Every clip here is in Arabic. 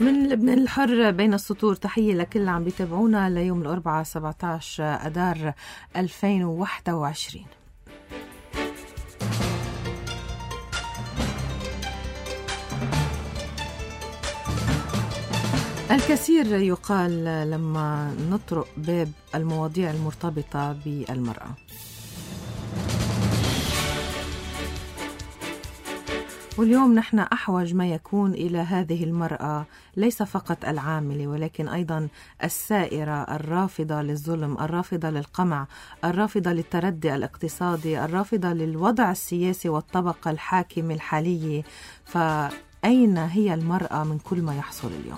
من لبنان الحر بين السطور، تحية لكل اللي عم بيتابعونا ليوم الأربعاء 17 أذار 2021. الكثير يقال لما نطرق باب المواضيع المرتبطة بالمرأة. واليوم نحن أحوج ما يكون إلى هذه المرأة، ليس فقط العاملة ولكن أيضا السائرة، الرافضة للظلم، الرافضة للقمع، الرافضة للتردي الاقتصادي، الرافضة للوضع السياسي والطبقة الحاكمة الحالية. فأين هي المرأة من كل ما يحصل اليوم؟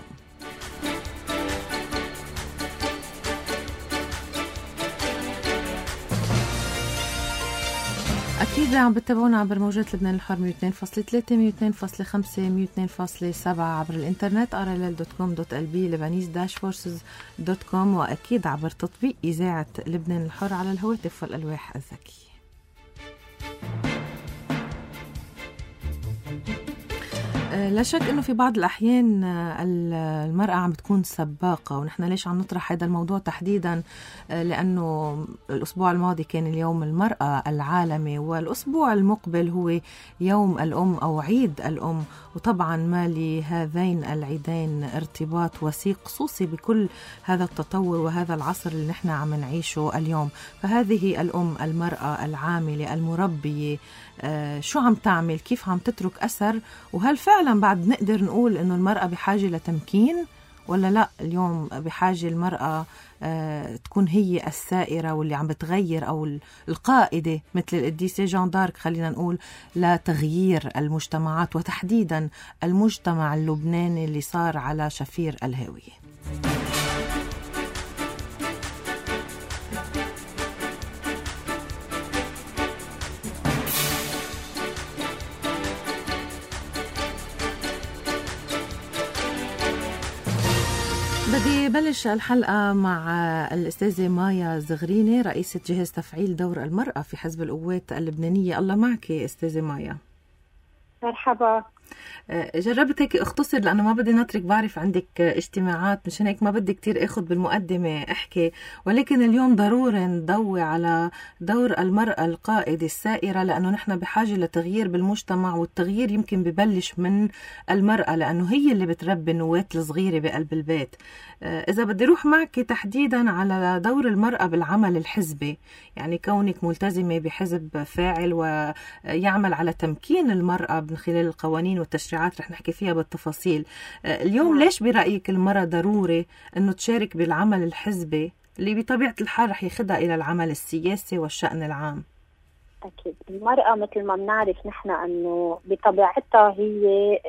أكيد عم بتابعونا عبر موجات لبنان الحر 102.3 102.5 102.7 عبر الإنترنت rll.com.lb lebanese-forces.com، وأكيد عبر تطبيق إذاعة لبنان الحر على الهواتف والألواح الذكية. لا شك أنه في بعض الأحيان المرأة عم بتكون سباقة، ونحن ليش عم نطرح هذا الموضوع تحديدا؟ لأنه الأسبوع الماضي كان اليوم المرأة العالمي، والأسبوع المقبل هو يوم الأم أو عيد الأم، وطبعا ما لهذين العيدين ارتباط وثيق خصوصي بكل هذا التطور وهذا العصر اللي نحن عم نعيشه اليوم. فهذه الأم، المرأة العاملة المربية، شو عم تعمل؟ كيف عم تترك أثر؟ وهل فعلا بعد نقدر نقول إنه المرأة بحاجة لتمكين ولا لا؟ اليوم بحاجة المرأة تكون هي السائرة واللي عم بتغير، أو القائدة مثل القديسة جان دارك، خلينا نقول، لتغيير المجتمعات وتحديدا المجتمع اللبناني اللي صار على شفير الهاوية. بدي بلش الحلقة مع الأستاذة مايا زغريني، رئيسة جهاز تفعيل دور المرأة في حزب القوات اللبنانية. الله معك أستاذة مايا. مرحبا. جربت هيك اختصر لأنه ما بدي نترك، بعرف عندك اجتماعات، مشان هيك ما بدي كتير اخذ بالمقدمة احكي، ولكن اليوم ضروري نضوي على دور المرأة القائدة السائرة، لأنه نحن بحاجة لتغيير بالمجتمع، والتغيير يمكن ببلش من المرأة لأنه هي اللي بتربي النواة الصغيرة بقلب البيت. إذا بدي روح معك تحديدا على دور المرأة بالعمل الحزبي، يعني كونك ملتزمة بحزب فاعل ويعمل على تمكين المرأة من خلال القوانين والتشريعات، رح نحكي فيها بالتفاصيل. اليوم ليش برأيك المرأة ضروري أنه تشارك بالعمل الحزبي اللي بطبيعة الحال رح يخدها إلى العمل السياسي والشأن العام؟ أكيد المرأة مثل ما بنعرف نحن أنه بطبيعتها هي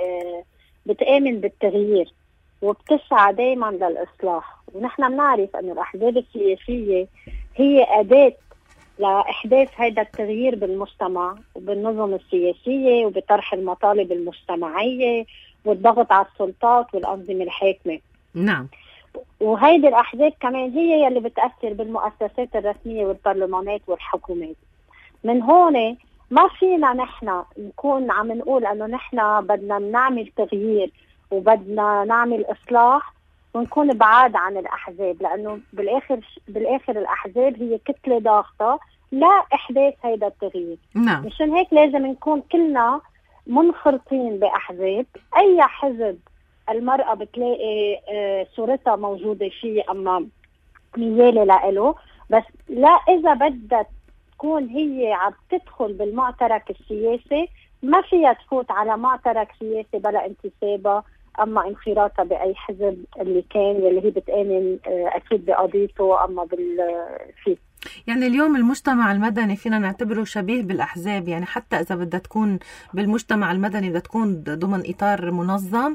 بتآمن بالتغيير وبتسعى دايما للإصلاح، ونحن بنعرف أن الأحزاب السياسية هي أداة لإحداث هذا التغيير بالمجتمع وبالنظم السياسية وبطرح المطالب المجتمعية والضغط على السلطات والأنظمة الحاكمة. نعم. وهيدي الأحزاب كمان هي يلي بتأثر بالمؤسسات الرسمية والبرلمانات والحكومات. من هون ما فينا نحن نكون عم نقول أنه نحن بدنا نعمل تغيير وبدنا نعمل إصلاح ونكون بعاد عن الأحزاب، لأنه بالآخر الأحزاب هي كتلة ضاغطة لا إحداث هيدا التغيير. نعم. مشان هيك لازم نكون كلنا منخرطين بأحزاب. أي حزب المرأة بتلاقي صورتها موجودة فيه أما ميالة لإله، بس لا إذا بدها تكون هي عم تدخل بالمعترك السياسي ما فيها تفوت على معترك سياسي بلا انتسابها أما انخراطها بأي حزب اللي كان اللي هي بتآمن أكيد بقضيته أما فيه. يعني اليوم المجتمع المدني فينا نعتبره شبيه بالأحزاب، يعني حتى إذا بدها تكون بالمجتمع المدني بدها تكون ضمن إطار منظم.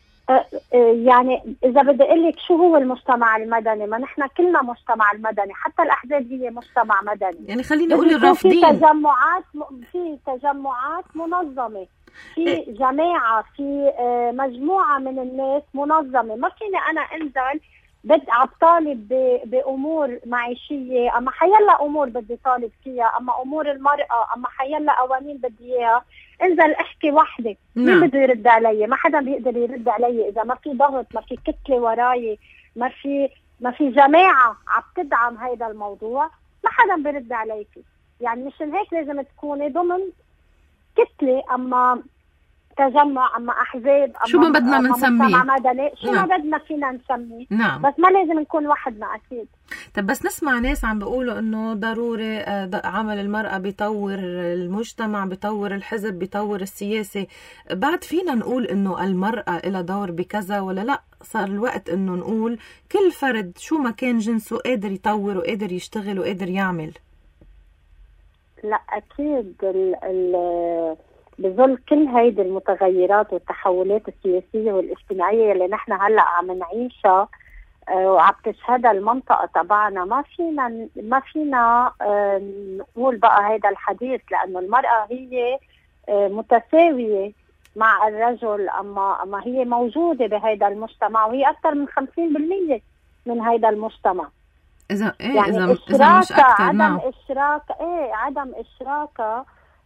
يعني إذا بدي أقول لك شو هو المجتمع المدني، ما نحن كلنا مجتمع المدني، حتى الأحزاب هي مجتمع مدني. يعني خليني أقول الرافضين في تجمعات منظمة، في جماعة، في مجموعة من الناس منظمة. ما فيني أنا أنزل عم طالب بامور معيشيه، اما حيلا امور بدي طالب فيها، اما امور المراه، اما حيلا قوانين بدي اياها، انزل احكي وحده. مين بده يرد علي؟ ما حدا بيقدر يرد علي اذا ما في ضغط، ما في كتله وراي، ما في جماعه عم تدعم هذا الموضوع، ما حدا بيرد علي فيه. يعني مشان هيك لازم تكوني ضمن كتله، اما تجمع، اما احزاب، اما شو ما بدنا نسميه، شو ما بدنا فينا نسميه. نعم. بس ما لازم نكون وحدنا اكيد. طب بس نسمع ناس عم بيقولوا انه ضروري عمل المرأة بيطور المجتمع، بيطور الحزب، بيطور السياسة. بعد فينا نقول انه المرأة لها دور بكذا ولا لا؟ صار الوقت انه نقول كل فرد شو ما كان جنسه قادر يطور وقادر يشتغل وقادر يعمل. لا اكيد بظل كل هيدي المتغيرات والتحولات السياسية والاجتماعية اللي نحن هلأ عم نعيشها وعم تشهدها المنطقة تبعنا، ما فينا نقول بقى هيدا الحديث، لأنه المرأة هي متساوية مع الرجل، أما هي موجودة بهيدا المجتمع، وهي أكثر من 50% من هيدا المجتمع. يعني إذا مش أكثر. عدم إشراكها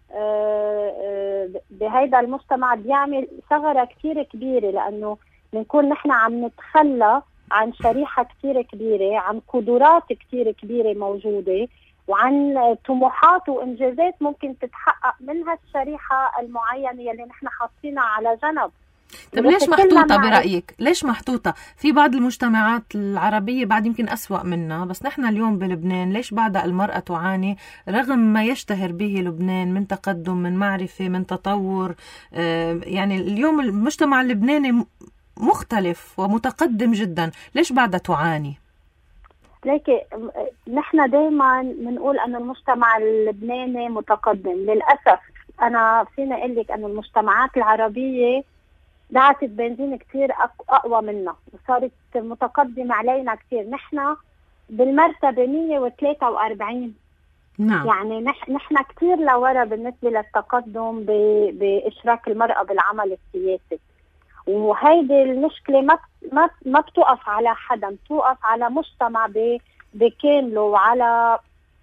بهيدا المجتمع بيعمل ثغرة كتير كبيرة، لأنه بنكون نحن عم نتخلى عن شريحة كتير كبيرة، عن قدرات كتير كبيرة موجودة، وعن طموحات وإنجازات ممكن تتحقق من هالشريحة المعينة اللي نحن حاطينها على جنب. طب ليش محطوطة برأيك؟ ليش محطوطة؟ في بعض المجتمعات العربية بعد يمكن أسوأ منا، بس نحن اليوم بلبنان ليش بعد المرأة تعاني رغم ما يشتهر به لبنان من تقدم، من معرفة، من تطور؟ يعني اليوم المجتمع اللبناني مختلف ومتقدم جدا، ليش بعدها تعاني؟ لكن نحن دايما بنقول أن المجتمع اللبناني متقدم. للأسف أنا فينا أقول لك أن المجتمعات العربية دعت بنزين كتير أقوى منا وصارت متقدمة علينا كتير. نحن بالمرتبة 143. نعم. يعني نحن كتير لورا بالنسبة للتقدم بإشراك المرأة بالعمل السياسي، وهيدي المشكلة ما بتوقف على حدا، بتوقف على مجتمع بكامله، وعلى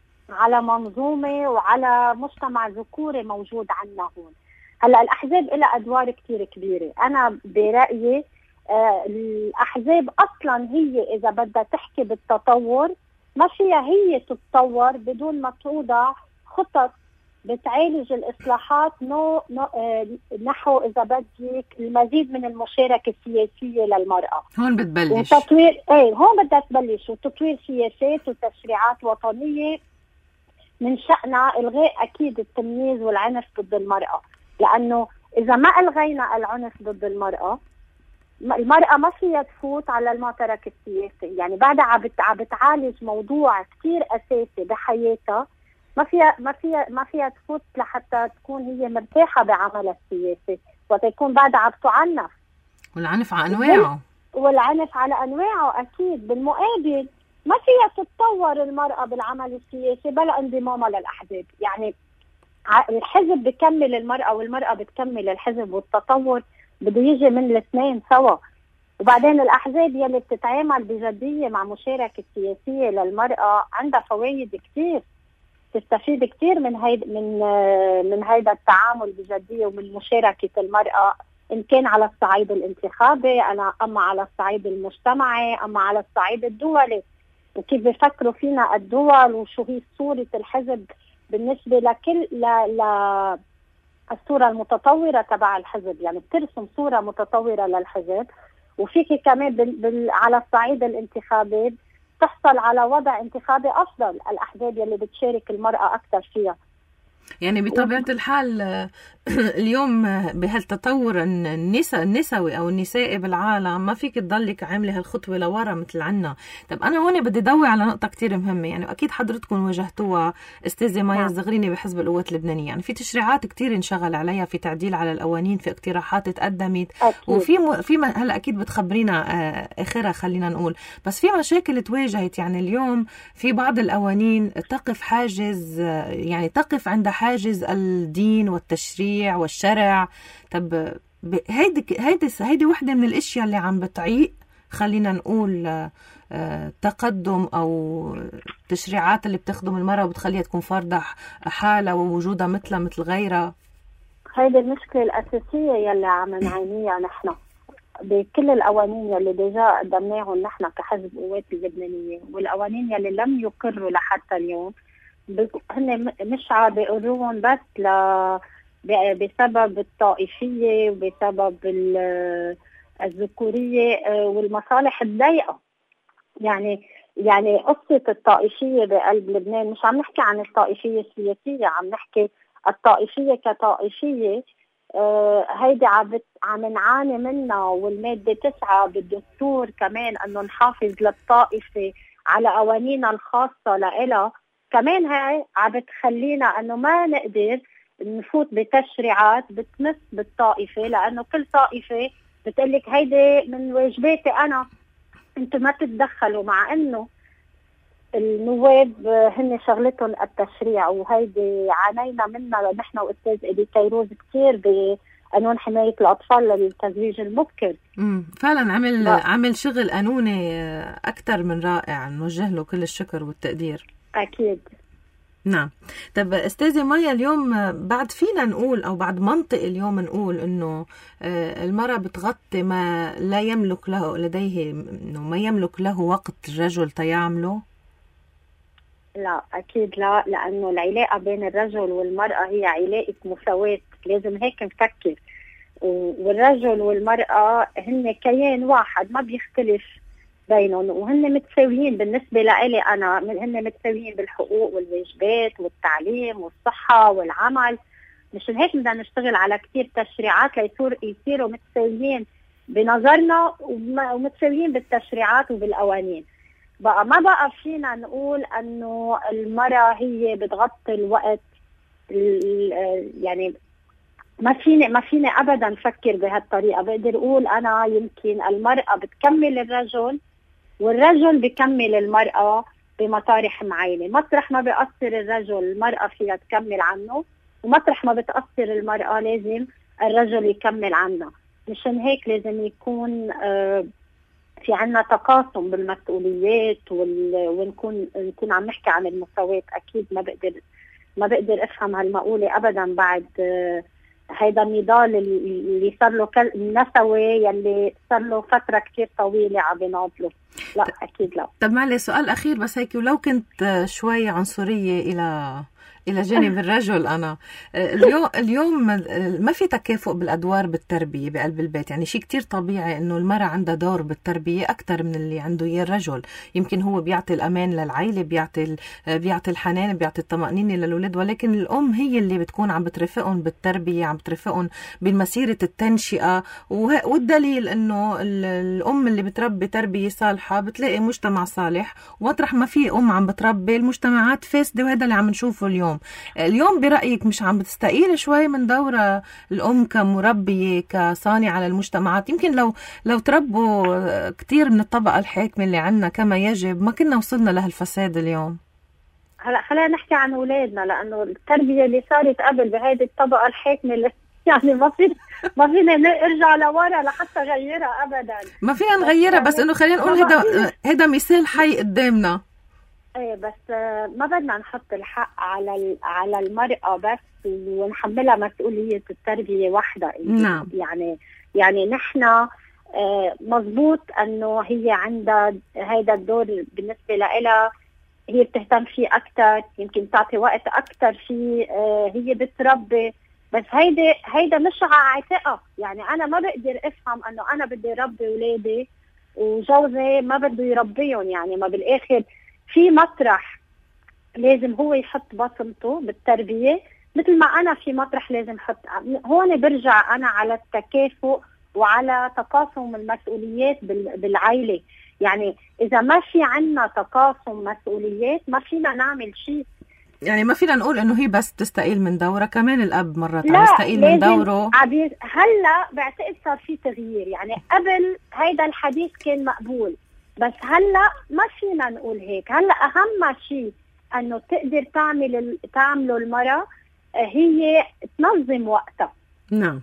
منظومة، وعلى مجتمع ذكوري موجود عنا هون. هلا الأحزاب لها أدوار كتير كبيرة. أنا برأيي الأحزاب أصلا هي إذا بدها تحكي بالتطور ما فيها هي تتطور بدون ما توضع خطط بتعالج الإصلاحات نحو إذا بدك المزيد من المشاركة السياسية للمرأة. هون بتبلش وتطوير هون بدها تبلش، وتطوير سياسات وتشريعات وطنية من شأنها إلغاء أكيد التمييز والعنف ضد المرأة، لأنه إذا ما ألغينا العنف ضد المرأة ما فيها تفوت على المعترك السياسي. يعني بعدها عم بتعالج موضوع كتير أساسي بحياتها، ما فيها تفوت لحتى تكون هي مرتاحة بعملها السياسي، وتكون بعدها عم تعنف. والعنف على أنواعه أكيد. بالمقابل ما فيها تتطور المرأة بالعمل السياسي بلا انضمامها للأحزاب. يعني الحزب بكمل المرأة والمرأة بتكمل الحزب، والتطور بده يجي من الاثنين سوا. وبعدين الأحزاب يلي بتتعامل بجدية مع مشاركة سياسية للمرأة عندها فوائد كتير، تستفيد كتير من هيدا التعامل بجدية ومن مشاركة المرأة، إن كان على الصعيد الانتخابي، أما على الصعيد المجتمعي، أما على الصعيد الدولي، وكيف بيفكروا فينا الدول، وشو هي صورة الحزب بالنسبة لكل الصورة المتطورة تبع الحزب. يعني بترسم صورة متطورة للحزب، وفيك كمان على الصعيد الانتخابي تحصل على وضع انتخابي أفضل الأحزاب يلي بتشارك المرأة أكثر فيها. يعني بطبيعة الحال اليوم بهالتطور النسوي أو النسائي بالعالم ما فيك تضلك عاملة هالخطوة لورا مثل عنا. طب أنا هون بدي ضوي على نقطة كتير مهمة، يعني أكيد حضرتكم واجهتوها أستاذة مايا الزغريني بحزب القوات اللبنانية. يعني في تشريعات كتير انشغل عليها، في تعديل على القوانين، في اقتراحات تقدمت، وفي هلا أكيد بتخبرينا آخرها خلينا نقول. بس في مشاكل تواجهت. يعني اليوم في بعض القوانين تقف عند حاجز الدين والتشريع والشرع. طب هيدي وحدة من الاشياء اللي عم بتعيق خلينا نقول تقدم أو تشريعات اللي بتخدم المرأة وبتخليها تكون فاردة حالة ووجودها مثل غيرها؟ هيدي المشكلة الأساسية يلي عم نعانيها نحن بكل القوانين يلي ديجا قدمناهم نحن كحزب قوات اللبنانية، والقوانين يلي لم يقروا لحتى اليوم هن مش عم بيقروهم بس بسبب الطائفية وبسبب الذكورية والمصالح الضيقة. يعني قصة الطائفية بقلب لبنان، مش عم نحكي عن الطائفية السياسية، عم نحكي الطائفية كطائفية. هيدي عم نعاني منها، والمادة 9 بالدستور كمان انه نحافظ للطائفة على قوانينها الخاصة لإلها. كمان هاي عم بتخلينا انه ما نقدر نفوت بتشريعات بتمس بالطائفة، لانه كل طائفة بتقلك هيدي من واجباتي انا، انتم ما تتدخلوا. مع انه النواب هن شغلتهم التشريع، وهيدي عانينا منها نحن واستاذ ادي كيروز كثير بقانون حماية الاطفال للتزويج المبكر. فعلا عمل شغل قانوني اكثر من رائع، نوجه له كل الشكر والتقدير. اكيد. نعم. طب استاذة مايا، اليوم بعد فينا نقول او بعد منطق اليوم نقول انه المرأة بتغطي ما لا يملك له لديه، انه ما يملك له وقت الرجل تيعمله؟ لا اكيد لا، لانه العلاقة بين الرجل والمرأة هي علاقة مساواة، لازم هيك نفكر. والرجل والمرأة هن كيان واحد ما بيختلف بينهم، وهن متساويين بالنسبة لإلي أنا، هن متساويين بالحقوق والواجبات والتعليم والصحة والعمل. مشان هيك بدنا نشتغل على كتير تشريعات يصيروا متساويين بنظرنا ومتساويين بالتشريعات وبالقوانين. بقى ما بقى فينا نقول أنه المرأة هي بتغطي الوقت، يعني ما فيني أبدا فكر بهالطريقة. بقدر أقول أنا يمكن المرأة بتكمل الرجل والرجل بيكمل المرأة بمطارح معينة. مطرح ما بيقصر الرجل المرأة فيها تكمل عنه، ومطرح ما بتقصر المرأة لازم الرجل يكمل عنها. مشان هيك لازم يكون في عنا تقاسم بالمسؤوليات ونكون عم نحكي عن المساواة. أكيد ما بقدر أفهم هالمقولة أبدا بعد هيدا النضال اللي صار له النسوي يلي صار له فترة كتير طويلة عم بيناضله. لا أكيد لا. طب معلي سؤال أخير بس هيك، ولو كنت شوي عنصرية إلى جانب الرجل، أنا اليوم ما في تكافؤ بالأدوار بالتربية بقلب البيت. يعني شيء كتير طبيعي إنه المرأة عندها دور بالتربية أكتر من اللي عنده إياه الرجل. يمكن هو بيعطي الأمان للعائلة، بيعطي الحنان، بيعطي الطمأنينة للأولاد، ولكن الأم هي اللي بتكون عم بترفقهم بالتربية، عم بترفقهم بالمسيرة التنشئة. والدليل إنه الأم اللي بتربي تربية صالحة بتلاقي مجتمع صالح، ومطرح ما في أم عم بتربي المجتمعات فاسدة، وهذا اللي عم نشوفه اليوم برأيك مش عم بتستقيل شوي من دورة الأم كمربية كصانعة للمجتمعات؟ يمكن لو تربوا كتير من الطبقة الحاكمة اللي عنا كما يجب ما كنا وصلنا لهالفساد اليوم. هلا خلينا نحكي عن أولادنا، لأنه التربية اللي صارت قبل بهذه الطبقة الحاكمة اللي يعني ما فينا نرجع لورا لحتى غيرها أبدا. ما فينا نغيرها، بس إنه خلينا نقول هذا مثال حي قدامنا. ايه بس ما بدنا نحط الحق على المرأة بس ونحملها مسؤولية التربية وحدها. نعم. يعني نحن مزبوط انه هي عندها هيدا الدور بالنسبة لها، هي بتهتم فيه اكتر، يمكن تعطي وقت اكتر فيه، هي بتربي. بس هيدا مش عاتقة. يعني انا ما بقدر افهم انه انا بدي ربي اولادي وجوزي ما بده يربيهم. يعني ما بالاخر في مطرح لازم هو يحط بصمته بالتربية، مثل ما أنا في مطرح لازم حط. هون برجع أنا على التكافؤ وعلى تقاسم المسؤوليات بالعائلة. يعني إذا ما في عنا تقاسم مسؤوليات ما فينا نعمل شيء. يعني ما فينا نقول إنه هي بس تستقيل من دورة، كمان الأب مرات عم يستقيل من دوره. هلا بعتقد صار في تغيير. يعني قبل هيدا الحديث كان مقبول، بس هلا ما فينا نقول هيك. هلا اهم شيء انه تقدر تعمله المرأة هي تنظم وقتها. نعم.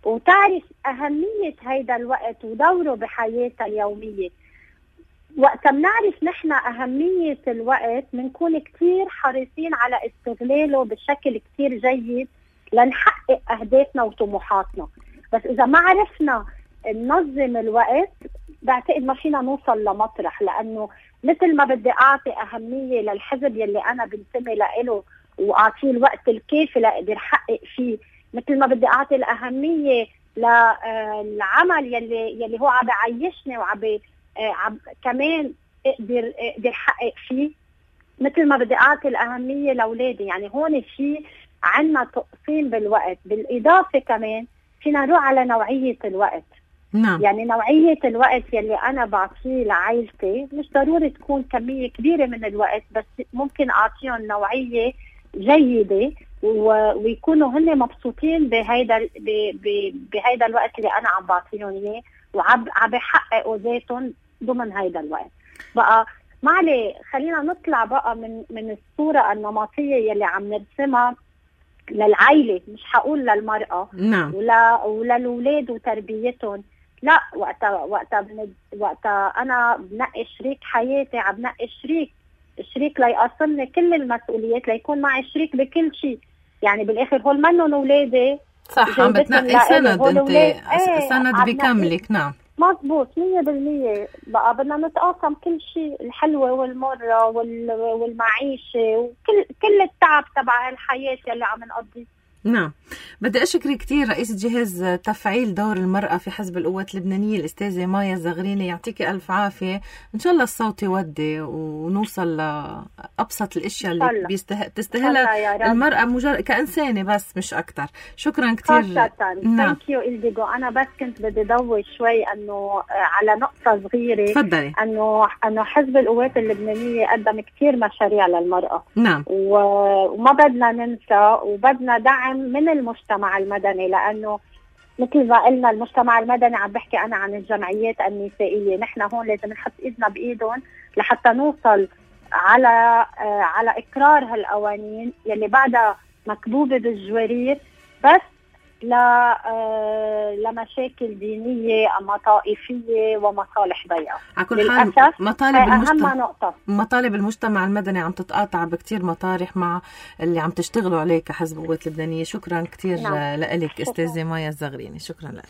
وتعرف أهمية هيدا الوقت ودوره بحياتها اليومية. وقت بنعرف نحن أهمية الوقت بنكون كتير حريصين على استغلاله بشكل كتير جيد لنحقق أهدافنا وطموحاتنا. بس إذا ما عرفنا ننظم الوقت بعتقد ما فينا نوصل لمطرح، لأنه مثل ما بدي أعطي أهمية للحزب يلي أنا بنتمي له وأعطيه الوقت الكافي لأقدر أحقق فيه، مثل ما بدي أعطي الأهمية للعمل يلي هو عم بيعيشني كمان اقدر احقق فيه، مثل ما بدي اعطي الاهميه لاولادي. يعني هون في عندنا تقسيم بالوقت. بالاضافه كمان فينا نروح على نوعيه الوقت. نعم. يعني نوعيه الوقت يلي انا بعطيه لعائلتي مش ضروري تكون كميه كبيره من الوقت، بس ممكن اعطيهم نوعيه جيده ويكونوا هن مبسوطين بهيدا الوقت اللي انا عم بعطيهم اياه، وعم بيحققوا ذاتهم ضمن هيدا الوقت. بقى معلي خلينا نطلع بقى من الصورة النمطية يلي عم نرسمها للعائلة، مش حقول للمرأة. نعم. وللولاد وتربيتهم. لا، وقتها أنا بنقي شريك حياتي، عم بنقي شريك ليقسمني كل المسؤوليات، ليكون معي شريك بكل شيء. يعني بالآخر هول منهم ولادي. صح، عم بتنقي سند، انت سند بكملك. نعم مضبوط 100%. بقى بدنا نتقاسم كل شيء، الحلوة والمرة والمعيشة وكل التعب تبع الحياة اللي عم نقضيه. نعم. بدي أشكرك كتير رئيسة جهاز تفعيل دور المرأة في حزب القوات اللبنانية الأستاذة مايا الزغريني، يعطيك ألف عافية. إن شاء الله الصوت يودي ونوصل لأبسط الأشياء اللي تستاهلها المرأة مجرد كإنسانة بس مش أكتر. شكرا كتير. نعم. ثانك يو إلديغو. أنا بس كنت بدي ضوي شوي أنه على نقطة صغيرة. تفضلي. أنه حزب القوات اللبنانية قدم كتير مشاريع للمرأة. نعم. وما بدنا ننسى، وبدنا دعم من المجتمع المدني، لأنه مثل ما قلنا المجتمع المدني عم بحكي أنا عن الجمعيات النسائية. نحن هون لازم نحط إيدنا بإيدهم لحتى نوصل على إقرار هالقوانين يلي بعدها مكبوبة بالجوارير، بس لمشاكل دينية أما طائفية ومصالح ضيقة. على كل حال مطالب المجتمع المدني عم تتقاطع بكتير مطارح مع اللي عم تشتغلوا عليه كحزب القوات اللبنانية. شكرا كتير. نعم. لك أستاذة مايا الزغريني. شكرا لك.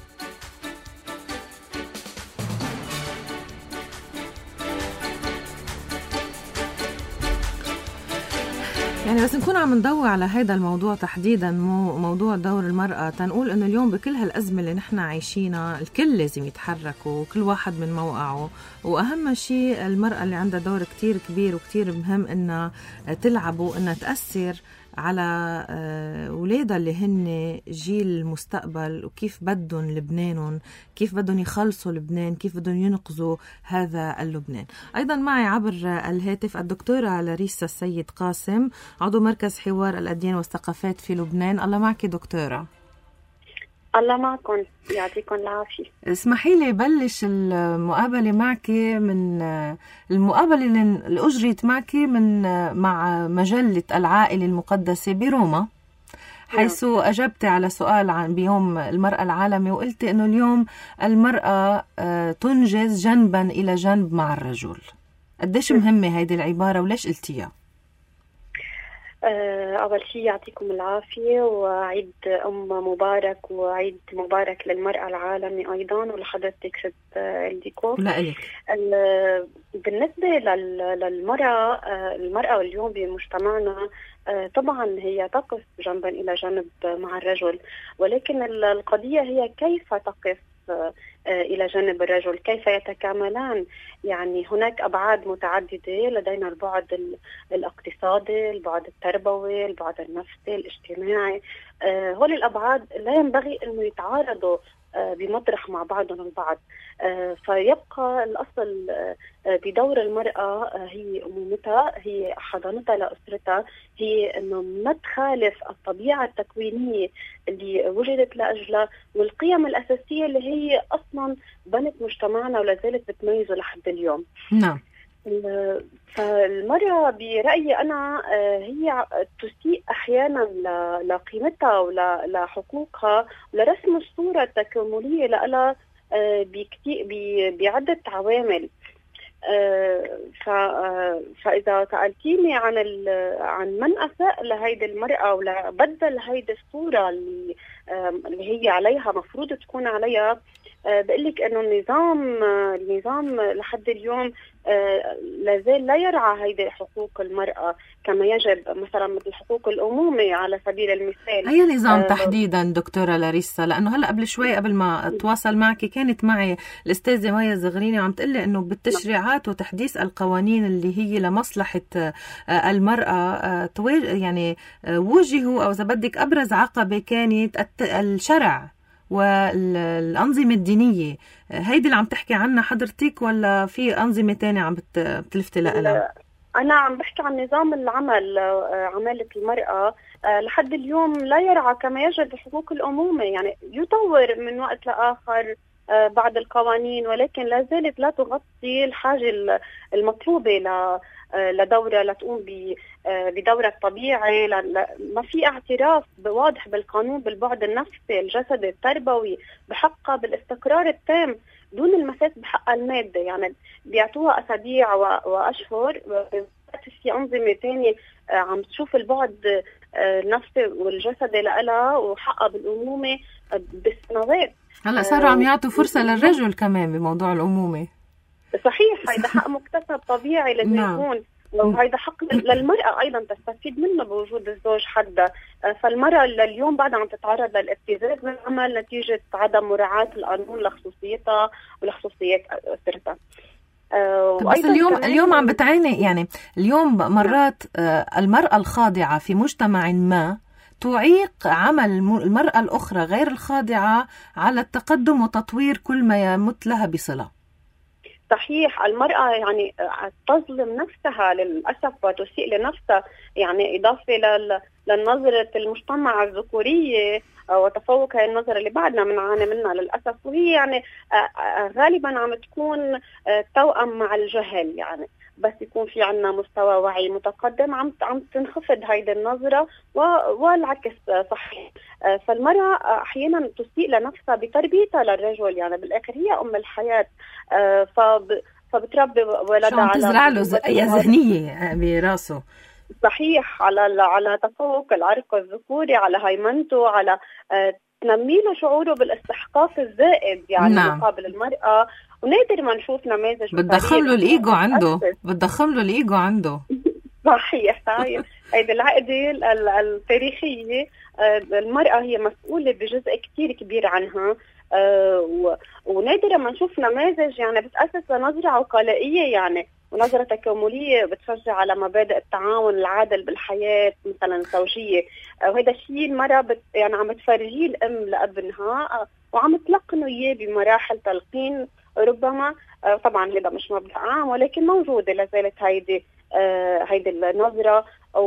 يعني بس نكون عم ندور على هذا الموضوع تحديدا، موضوع دور المرأة، تنقول انه اليوم بكل هالأزمة اللي نحن عايشينها الكل لازم يتحركوا، كل واحد من موقعه. واهم شيء المرأة اللي عندها دور كتير كبير وكتير مهم انها تلعبه، انها تأثر على أولادها اللي هن جيل المستقبل، وكيف بدهم لبنانهم، كيف بدهم يخلصوا لبنان، كيف بدهم ينقذوا هذا اللبنان. أيضا معي عبر الهاتف الدكتورة لاريسا السيد قاسم، عضو مركز حوار الأديان والثقافات في لبنان. الله معك دكتورة. الله معكم، يعطيكم العافية. اسمحي لي بلش المقابلة معك من المقابلة اللي أجريت معك مع مجلة العائلة المقدسة بروما، حيث أجبت على سؤال بيوم المرأة العالمي، وقلت إنه اليوم المرأة تنجز جنبا إلى جنب مع الرجل. قديش مهمة هيدي العبارة وليش قلتيها؟ أول شيء يعطيكم العافية وعيد مبارك، وعيد مبارك للمرأة العالمي أيضا ولحضرتك ست الديكو. لا إليك. بالنسبة للمرأة، المرأة اليوم بمجتمعنا طبعا هي تقف جنبا إلى جنب مع الرجل، ولكن القضية هي كيف تقف إلى جانب الرجل، كيف يتكاملان. يعني هناك أبعاد متعددة، لدينا البعد الاقتصادي، البعد التربوي، البعد النفسي، الاجتماعي. هول الأبعاد لا ينبغي أنه يتعارضوا بمطرح مع بعضهم البعض. فيبقى الأصل بدور المرأة هي أمومتها، هي حضانتها لأسرتها، هي أنه ما تخالف الطبيعة التكوينية اللي وجدت لأجلها والقيم الأساسية اللي هي أصلا بنت مجتمعنا ولا زالت بتميزه لحد اليوم. نعم. فالمرأة برأيي أنا هي تسيء أحيانا لقيمتها ولحقوقها ولرسم الصورة التكاملية لها بعدة عوامل. فإذا سألتيني عن من أساء لهيدي المرأة ولا بدل هيدي الصورة اللي هي عليها مفروض تكون عليها، بقول لك إنه النظام لحد اليوم لازال لا يرعى هيدي حقوق المرأة كما يجب، مثلا مثل حقوق الأمومة على سبيل المثال. أي نظام تحديدا دكتورة لاريسا؟ لأنه هلأ قبل شوي قبل ما أتواصل معك كانت معي الأستاذة مايا الزغريني وعم تقلي إنه بالتشريعات وتحديث القوانين اللي هي لمصلحة المرأة يعني وجهوا، أو إذا بدك أبرز عقبة كانت الشرع والأنظمة الدينية. هيدي اللي عم تحكي عنها حضرتك ولا في أنظمة تانية عم بتلفتي لها؟ أنا عم بحكي عن نظام العمل. عمالة المرأة لحد اليوم لا يرعى كما يجب حقوق الأمومة، يعني يطور من وقت لآخر بعض القوانين، ولكن لا زالت لا تغطي الحاجة المطلوبة لدورة لتقوم بدورة الطبيعي. ما في اعتراف واضح بالقانون بالبعد النفسي الجسدي التربوي بحقها بالاستقرار التام دون المساس بحقها المادة، يعني بيعطوها أسابيع وأشهر. في أنظمة تانية عم تشوف البعد النفسي والجسدي لها وحقها بالأمومة بالسنوات. هلا صاروا عم يعطوا فرصة للرجل كمان بموضوع الأمومة. صحيح، هيدا حق مكتسب طبيعي لازم يكون، وهيدا حق للمرأة أيضا تستفيد منه بوجود الزوج حدا. فالمرأة اليوم بعد عم تتعرض للابتزاز بالعمل نتيجة عدم مراعاة القانون لخصوصيتها ولخصوصيات أسرتها. بس اليوم عم بتعاني، يعني اليوم مرات المرأة الخاضعة في مجتمع ما تعيق عمل المرأة الأخرى غير الخاضعة على التقدم وتطوير كل ما يمت لها بصلة. صحيح، المرأة يعني تظلم نفسها للأسف وتسيء لنفسها، يعني إضافة للنظرة المجتمع الذكورية وتفوق هاي النظرة اللي بعدنا بنعاني منها للأسف، وهي يعني غالبا عم تكون توأم مع الجهل. يعني بس يكون في عنا مستوى وعي متقدم عم تنخفض هيدي النظرة والعكس صحيح. فالمرأة أحيانا تسيء لنفسها بتربيتها للرجل، يعني بالآخر هي أم الحياة، فبتربي ولدها على تزرع له ذهنية براسه. صحيح، على تفوق العرق الذكوري، على هيمنته، على تنمي له شعوره بالاستحقاق الزائد يعني مقابل المرأة. ونادر ما نشوف نماذج بتضخم له الإيجو عنده. صحيح. هيدي العقدة التاريخية المرأة هي مسؤولة بجزء كتير كبير عنها، ونادر ما نشوف نماذج يعني بتأسس لنظرة عقلائية يعني ونظرة تكاملية بتشجع على مبادئ التعاون العادل بالحياة مثلا الزوجية. وهذا الشيء المرأة يعني عم تفرجيه الأم لابنها وعم تلقنه إياه بمراحل تلقين ربما. طبعا هذا مش مبدأ عام ولكن موجودة لازالت هيدي النظرة،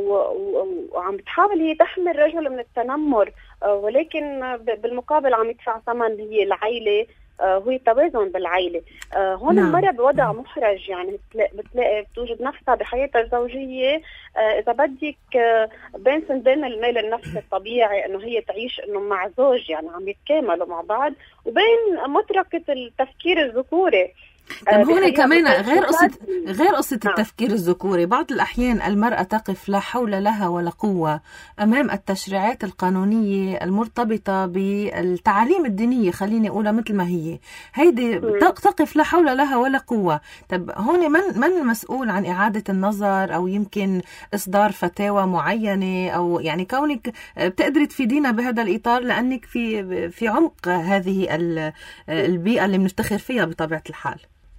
وعم بتحاول هي تحمي الرجل من التنمر، ولكن بالمقابل عم يدفع ثمن هي العائلة، هو التوازن بالعائلة. هون المرأة بوضع محرج، يعني بتلاقي بتوجد نفسها بحياتها الزوجية إذا بدك بين صندين الميل النفسي الطبيعي إنه هي تعيش إنه مع زوج يعني عم يتكاملوا مع بعض، وبين متركة التفكير الذكوري. هون كمان غير قصة التفكير الذكوري. بعض الأحيان المرأة تقف لا حول لها ولا قوة أمام التشريعات القانونية المرتبطة بالتعاليم الدينية، خليني أقولها مثل ما هي، هيدي تقف لا حول لها ولا قوة. طب هون من المسؤول عن إعادة النظر أو يمكن إصدار فتاوى معينة، أو يعني كونك بتقدري تفيدينا بهذا الإطار لأنك في عمق هذه البيئة اللي بنفتخر فيها بطبيعة الحال؟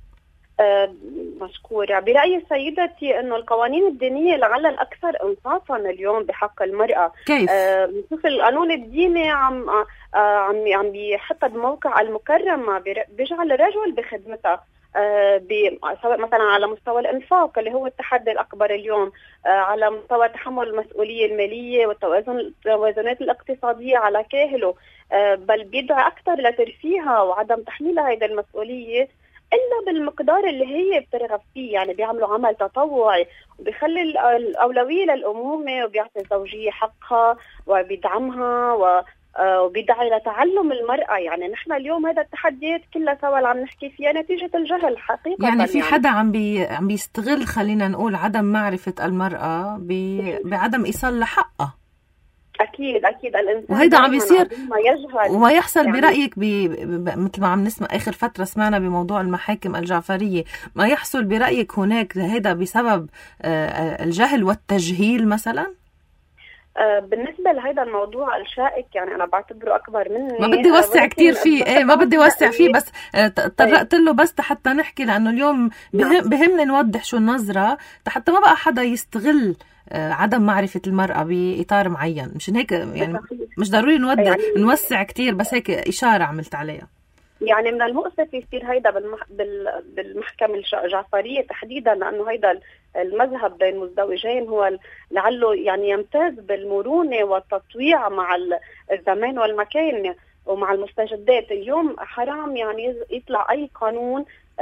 مشكورة. برأيي سيدتي أنه القوانين الدينية لعل الأكثر إنصافا اليوم بحق المرأة. كيف؟ بنشوف القانون الديني عم بيحط بموقع المكرمة، بيجعل الرجل بخدمتها، سواء مثلا على مستوى الإنفاق اللي هو التحدي الأكبر اليوم، على مستوى تحمل المسؤولية المالية والتوازنات الاقتصادية على كاهله، بل بيدعى أكثر لترفيهها وعدم تحميلها هذه المسؤولية إلا بالمقدار اللي هي بترغب فيه. يعني بيعملوا عمل تطوعي وبيخلي الأولوية للأمومة وبيعطي الزوجية حقها وبيدعمها وبيدعي لتعلم المرأة. يعني نحن اليوم هذا التحديات كلها سوا اللي عم نحكي فيها نتيجة الجهل حقيقة. يعني في حدا عم بيستغل خلينا نقول عدم معرفة المرأة بعدم إيصال لحقها. أكيد الإنسان وهيدا عم بيصير وما يحصل يعني برأيك مثل ما عم نسمع آخر فترة سمعنا بموضوع المحاكم الجعفرية، ما يحصل برأيك هناك هيدا بسبب الجهل والتجهيل مثلا؟ بالنسبة لهذا الموضوع الشائك يعني أنا بعتبره أكبر مني، ما بدي وسع كتير فيه، ما بدي وسع فيه، بس طرقت له بس حتى نحكي، لأنه اليوم بهمنا نوضح شو النظرة حتى ما بقى حدا يستغل عدم معرفة المرأة بإطار معين. مشان هيك يعني مش ضروري نوسع كتير، بس هيك إشارة عملت عليها. يعني من المؤسف يصير هيدا بالمحكمة الجعفرية تحديدا، لأنه هيدا المذهب بين مزدوجين هو لعله يعني يمتاز بالمرونة والتطويع مع الزمان والمكان ومع المستجدات. اليوم حرام يعني يطلع أي قانون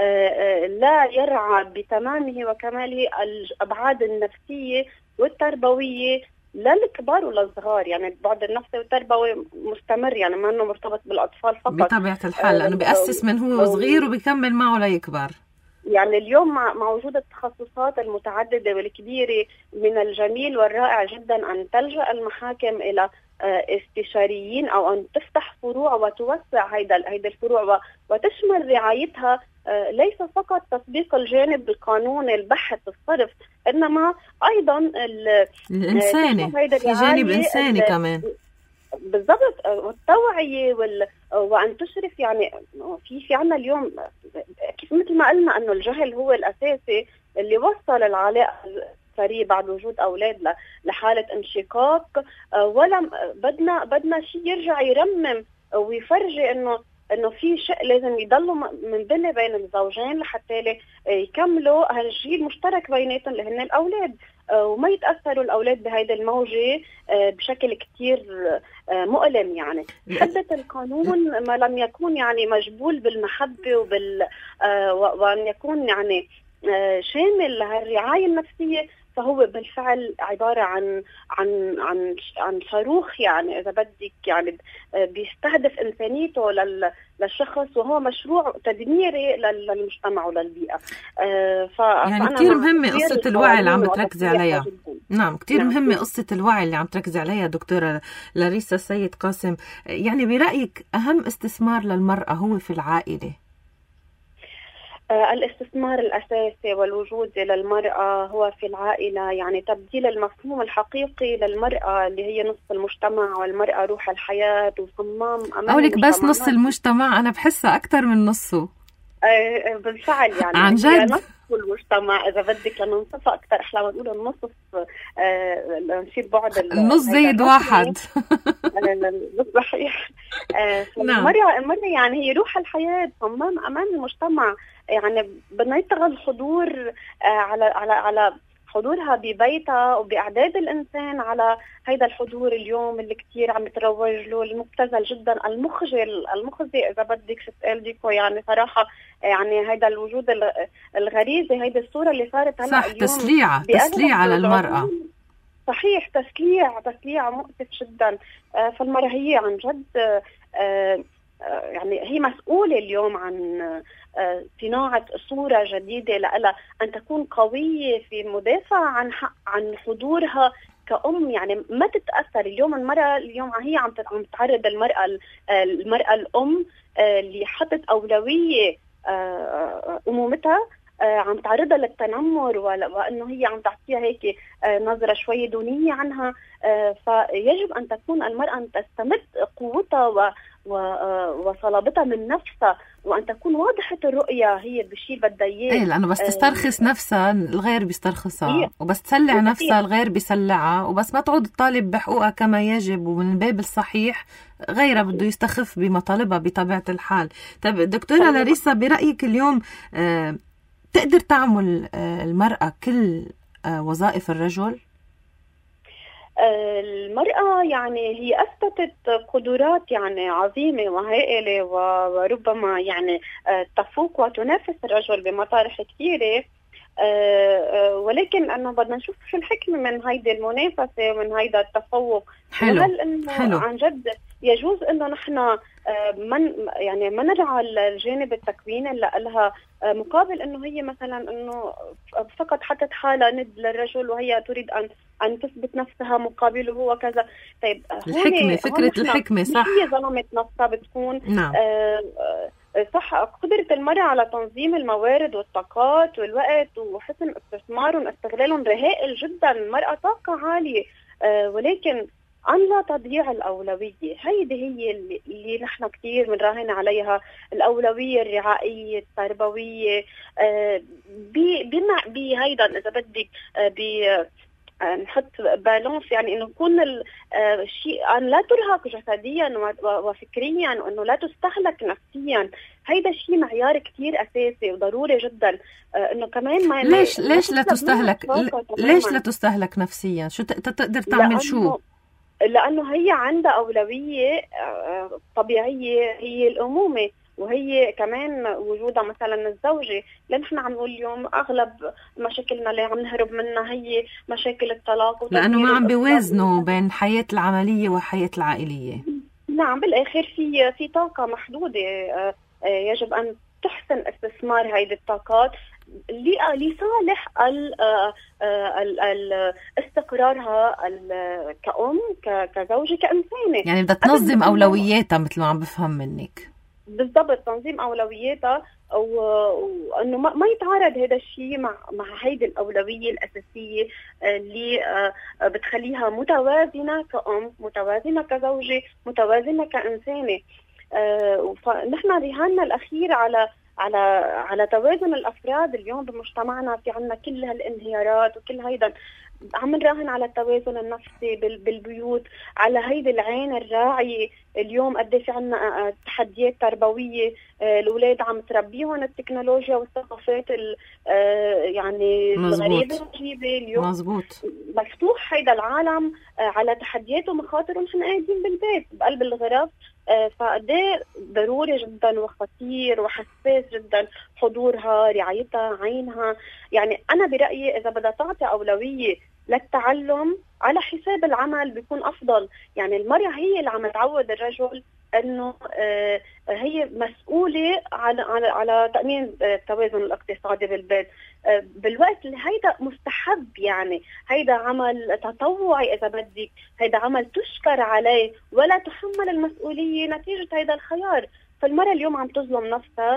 لا يرعى بتمامه وكماله الأبعاد النفسية والتربوية للكبار وللصغار. يعني البعد النفسي والتربوي مستمر، يعني ما انه مرتبط بالاطفال فقط بطبيعه الحال، لانه بيأسس من هو صغير وبيكمل معه ليكبر. يعني اليوم مع وجود التخصصات المتعدده والكبيره، من الجميل والرائع جدا ان تلجأ المحاكم الى استشاريين او ان تفتح فروع وتوسع هيدا الفروع وتشمل رعايتها ليس فقط تطبيق الجانب القانوني البحث الصرف، انما ايضا الانساني، في جانب انساني كمان بالضبط، والتوعيه وان تشرف. يعني في عنا اليوم كيف مثل ما قلنا انه الجهل هو الاساسي اللي وصل العلاقه الاسريه بعد وجود اولاد لحاله انشقاق، ولا بدنا شيء يرجع يرمم ويفرجي انه في شيء لازم يضلوا منبني بين الزوجين لحتى يكملوا هالشيء المشترك بيناتهم اللي هن الاولاد، وما يتاثروا الاولاد بهيدا الموجه بشكل كتير مؤلم. يعني حدة القانون ما لم يكون يعني مجبول بالمحبه وان يكون يعني شامل لهالرعايه النفسيه، فهو بالفعل عبارة عن صاروخ، يعني إذا بدك، يعني بيستهدف إنسانيته للشخص، وهو مشروع تدميري للمجتمع وللبيئة. يعني كتير مهمة قصة الوعي اللي عم بتركزي عليها. نعم، كتير مهمة قصة الوعي اللي عم تركزي عليها دكتورة لاريسا السيد قاسم. يعني برأيك أهم استثمار للمرأة هو في العائلة؟ الاستثمار الأساسي والوجودي للمرأة هو في العائلة، يعني تبديل المفهوم الحقيقي للمرأة اللي هي نصف المجتمع، والمرأة روح الحياة وصمام أمان. أقولك بس نص المجتمع، أنا بحسها أكتر من نصه. بالفعل يعني عن جد نصف المجتمع إذا بدك، لننصفها أكثر، إحنا بنقول النصف نشيل بعد النص زايد واحد. صحيح. المرأة يعني هي روح الحياة، صمام أمان المجتمع. يعني بدنا يطغى الحضور على حضورها ببيتها وبإعداد الإنسان على هيدا الحضور اليوم اللي كتير عم يتروج له، المبتذل جدا، المخزي إذا بدك ستقال ديكو. يعني صراحة يعني هيدا الوجود الغريزي، هيدا الصورة اللي صارت هلا صح، تسليع للمرأة. صحيح، تسليع مؤسف جدا. فالمرأة هي عن جد يعني هي مسؤولة اليوم عن صناعة صورة جديدة لها، أن تكون قوية في مدافعة عن حضورها كأم. يعني ما تتأثر. اليوم المرأة هي عم تعرض المرأة الأم اللي حطت أولوية أمومتها، عم تعرضها للتنمر، وأنه هي عم تعطيها هيك نظرة شوية دونية عنها. فيجب أن تكون المرأة أن تستمد قوتها وصلابتها من نفسها، وأن تكون واضحة الرؤية هي بالشيء اللي بدها إياه. إيه، لأنه بس تسترخص نفسها الغير بيسترخصها، وبس تسلع نفسها الغير بيسلعها، وبس ما تعود تطالب بحقوقها كما يجب ومن الباب الصحيح، غيرها بده يستخف بمطالبها بطبيعة الحال. طيب دكتورة لاريسا، برأيك اليوم تقدر تعمل المرأة كل وظائف الرجل؟ المرأة يعني هي أثبتت قدرات يعني عظيمة وهائلة وربما يعني تفوق وتنافس الرجل بمطارح كثيرة. ولكن أنه بدنا نشوف شو الحكمة من هيدي المنافسة ومن هيدا التفوق. وهل أنه عن جد يجوز أنه نحن يعني ما نرعى الجانب التكويني اللي لها، مقابل أنه هي مثلا أنه فقط حطت حالها ند للرجل وهي تريد أن تثبت نفسها مقابله هو كذا. طيب الحكمة، فكرة الحكمة صح، هي ظلمت نفسها بتكون. نعم. صح، قدرة المرأة على تنظيم الموارد والطاقات والوقت وحسن استثمارهم استغلالهم هائل جدا. المرأة طاقة عالية، ولكن عن لا تضييع الأولوية. هيدي هي اللي نحن كتير بنراهن عليها، الأولوية الرعائية التربوية. بهيدا إذا بدك نحط بالانس، يعني انه يكون الشيء ان لا ترهق جسديا وفكريا، وانه لا تستهلك نفسيا. هيدا شيء معيار كتير اساسي وضروري جدا. انه كمان ما ليش لا تستهلك؟ ليش لا تستهلك نفسيا؟ شو تقدر تعمل؟ شو؟ لانه هي عندها اولويه طبيعيه، هي الامومه، وهي كمان وجودها مثلا الزوجة. لأن نحن عم نقول اليوم أغلب مشاكلنا اللي عم نهرب منها هي مشاكل الطلاق، لأنه ما عم بيوازنوا بين حياة العملية وحياة العائلية. نعم، بالآخر في طاقة محدودة، يجب أن تحسن استثمار هذه الطاقات لصالح استقرارها كأم كزوجة كإنسانة. يعني بدها تنظم أولوياتها مثل ما عم بفهم منك. بالضبط، تنظيم أولوياتها، وأنه ما يتعارض هذا الشيء مع هيدي الأولوية الأساسية اللي بتخليها متوازنة كأم، متوازنة كزوجة، متوازنة كإنسانة. فنحن رهاننا الأخير على توازن الأفراد اليوم بمجتمعنا. في عنا كل هالانهيارات وكل هيدا، عم نراهن على التوازن النفسي بالبيوت، على هيدي العين الراعية. اليوم قد في عنا تحديات تربوية، الأولاد عم تربيهم التكنولوجيا والثقافات يعني الغريبة العجيبة. اليوم مزبوط. مفتوح هيدا العالم على تحديات ومخاطر ونحن قاعدين بالبيت بقلب الغرف. فقديه ضروري جدا وخطير وحساس جدا حضورها، رعايتها، عينها. يعني أنا برأيي إذا بدها تعطي أولوية للتعلم على حساب العمل بيكون أفضل. يعني المرأة هي اللي عم تعود الرجل أنه هي مسؤولة على تأمين التوازن الاقتصادي بالبيت، بالوقت اللي هيدا مستحب. يعني هيدا عمل تطوعي إذا بدك، هيدا عمل تشكر عليه ولا تحمل المسؤولية نتيجة هيدا الخيار. فالمرأة اليوم عم تظلم نفسها